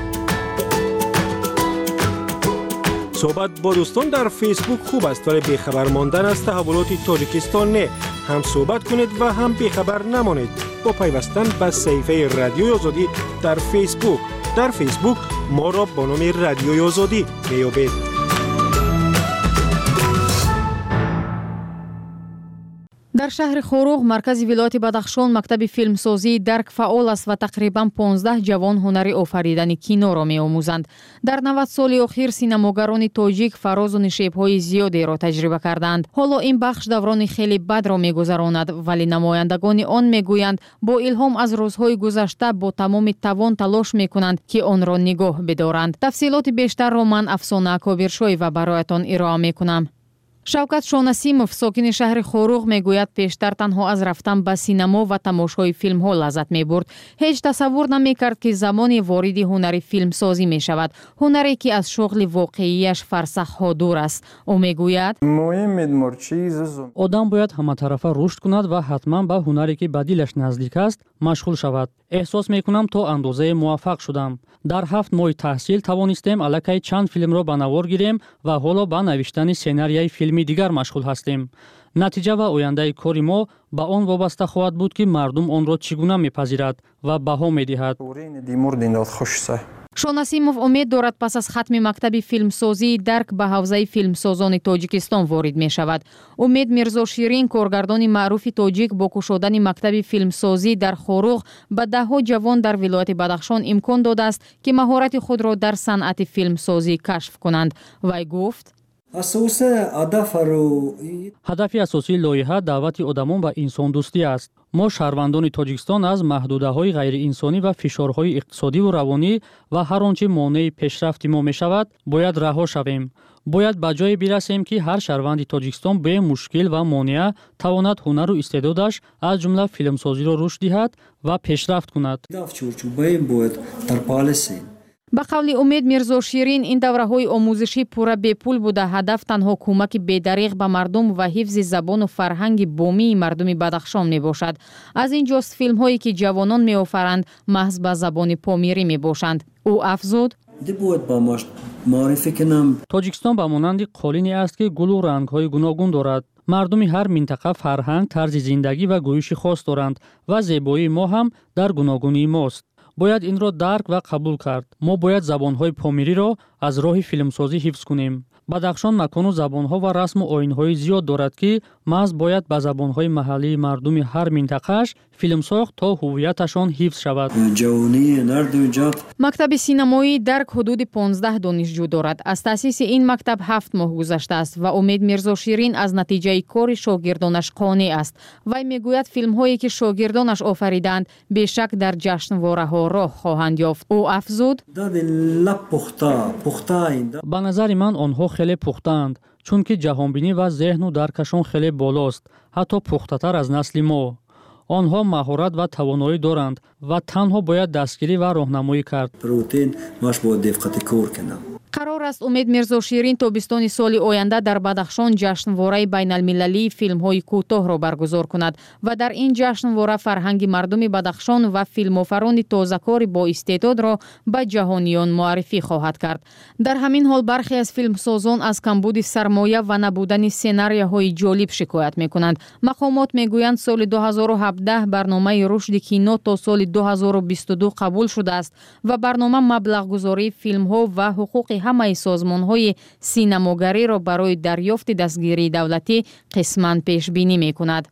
صحبت با دوستان در فیسبوک خوب است ولی بیخبر ماندن از تحولات تاجیکستان نه. هم صحبت کنید و هم بیخبر نمانید با پیوستن به صفحه رادیوی آزادی در فیسبوک. در فیسبوک ما را با نام رادیوی آزادی میابید. дар шаҳри хоруғ маркази вилояти бадахшон мактаби филмсозии дарк фаъол аст ва тақрибан понздаҳ ҷавон ҳунари офаридани киноро меомӯзанд. дар навад соли охир синамогарони тоҷик фарозу нишебҳои зиёдеро таҷриба карданд. ҳоло ин бахш даврони хеле бадро мегузаронад, вале намояндагони он мегӯянд бо илҳом аз рӯзҳои гузашта бо тамоми тавон талош мекунанд ки онро нигоҳ бидоранд. тафсилоти бештарро ман Афсона Акобиршоева бароятон ироа мекунам. шавкат шонасимов сокини шаҳри хоруғ мегӯяд пештар танҳо аз рафтан ба синамо ва тамошои филмҳо лаззат мебурд. ҳеҷ тасаввур намекард ки замони вориди ҳунари филмсозӣ мешавад, ҳунаре ки аз шуғли воқеияш фарсахҳо дур аст. ӯ мегӯяд одам бояд ҳаматарафа рушд кунад ва ҳатман ба ҳунаре ки ба дилаш наздик аст машғул шавад. эҳсос мекунам то андозае муваффақ шудам. дар ҳафт моҳи таҳсил тавонистем аллакай чанд филмро ба навор гирем ва ҳоло ба навиштани сценарияи филми дигар машғул ҳастем. натиҷа ва ояндаи кори мо ба он вобаста хоҳад буд ки мардум онро чӣ гуна мепазирад ва баҳо медиҳад. шонасимов умед дорад пас аз хатми мактаби филмсозии дарк ба ҳавзаи филмсозони тоҷикистон ворид мешавад. умед мирзоширин коргардони маъруфи тоҷик бо кушодани мактаби филмсозӣ дар хоруғ ба даҳҳо ҷавон дар вилояти бадахшон имкон додааст ки маҳорати худро дар санъати филмсозӣ кашф кунанд. вай гуфт: ҳадафи асосии лоиҳа даъвати одамон ба инсондӯстӣ аст. мо шаҳрвандони тоҷикистон аз маҳдудаҳои ғайриинсонӣ ва фишорҳои иқтисодиву равонӣ ва ҳар он чӣ монеи пешрафти мо мешавад бояд раҳо шавем. бояд ба ҷое бирасем ки ҳар шаҳрванди тоҷикистон бе мушкил ва монеа тавонад ҳунару истеъдодаш аз ҷумла филмсозиро рушд диҳад ва пешрафт кунад. ба қавли умед мирзоширин ин давраҳои омӯзишӣ пурра бепул буда ҳадаф танҳо кӯмаки бедариғ ба мардум ва ҳифзи забону фарҳанги бомии мардуми бадахшон мебошад. аз ин ҷост филмҳое ки ҷавонон меофаранд маҳз ба забони помирӣ мебошанд. ӯ афзуд: тоҷикистон ба монанди қолине аст ки гулу рангҳои гуногун дорад. мардуми ҳар минтақа фарҳанг, тарзи зиндагӣ ва гӯиши хос доранд ва зебоии мо ҳам дар гуногунии мост. бояд инро дарк ва қабул кард. мо бояд забонҳои помириро аз роҳи филмсозӣ ҳифз кунем. бадахшон макону забонҳо ва расму оинҳои зиёд дорад ки маҳз бояд ба забонҳои маҳаллии мардуми ҳар минтақааш филм сохт то ҳувияташон ҳифз шавад. мактаби синамоии дарк ҳудуди понздаҳ донишҷӯ дорад. аз таъсиси ин мактаб ҳафт моҳ гузаштааст ва умед мирзоширин аз натиҷаи кори шогирдонаш қонеъ аст. вай мегӯяд филмҳое ки шогирдонаш офаридаанд бешак дар ҷашнвораҳо роҳ хоҳанд ёфт. ӯ афзуд: ба назари ман онҳо хеле пухтаанд, чунки ҷаҳонбинӣ ва зеҳну даркашон хеле болост, ҳатто пухтатар аз насли мо. онҳо маҳорат ва тавоноӣ доранд ва танҳо бояд дастгирӣ ва роҳнамоӣ кард. қарор аст умед мирзоширин тобистони соли оянда дар бадахшон ҷашнвораи байналмилалии филмҳои кӯтоҳро баргузор кунад ва дар ин ҷашнвора фарҳанги мардуми бадахшон ва филмофарони тозакори боистеъдодро ба ҷаҳониён муаррифӣ хоҳад кард. дар ҳамин ҳол бархе аз филмсозон аз камбуди сармоя ва набудани сценарияҳои ҷолиб шикоят мекунанд. мақомот мегӯянд соли ду ҳазору ҳабдаҳ барномаи рушди кино то соли ду ҳазору бисту ду қабул шудааст ва барнома маблағгузории филмҳо ва ҳуқуқи ҳамаи созмонҳои синамогариро барои дарёфти дастгирии давлатӣ қисман пешбинӣ мекунад.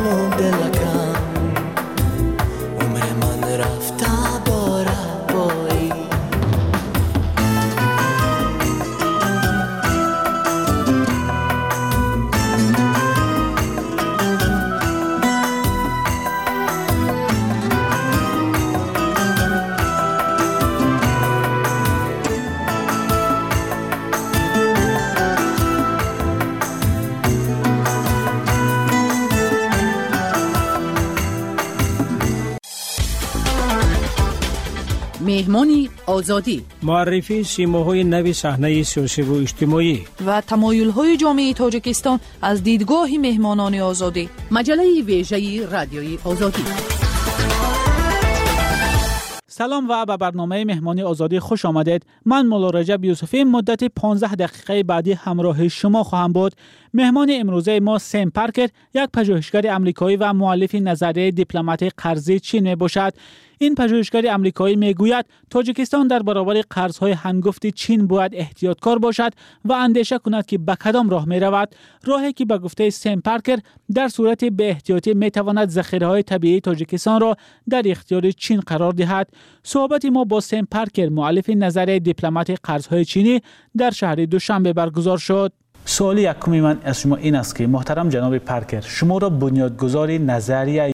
و دلکم عمر من رفته باره بایی مهمانی آزادی، معرفی سیماهای نوی صحنه سیاسی و اجتماعی و تمایل‌های جامعه تاجیکستان از دیدگاه مهمانان آزادی. مجله ویژه رادیوی آزادی. سلام و به برنامه مهمانی آزادی خوش آمدید. من مولا رجب یوسفی مدت پانزده دقیقه بعدی همراه شما خواهم بود. مهمان امروزه ما سم پارکر، یک پژوهشگر آمریکایی و مؤلف نظریه دیپلمات قرضی چین می باشد. این پژوهشگر آمریکایی میگوید تاجیکستان در برابر قرض‌های هنگفت چین باید احتیاطکار باشد و اندیشه کند که به کدام راه می رود. راهی که به گفته سم پارکر در صورت بی احتیاطی می تواند ذخیره‌های طبیعی تاجیکستان را در اختیار چین قرار دهد. صحبت ما با سم پارکر، مؤلف نظریه دیپلمات قرض‌های چینی، در شهر دوشنبه برگزار شد. سوال یکم من از شما این است که محترم جناب پارکر، شما را بنیادگذار نظریه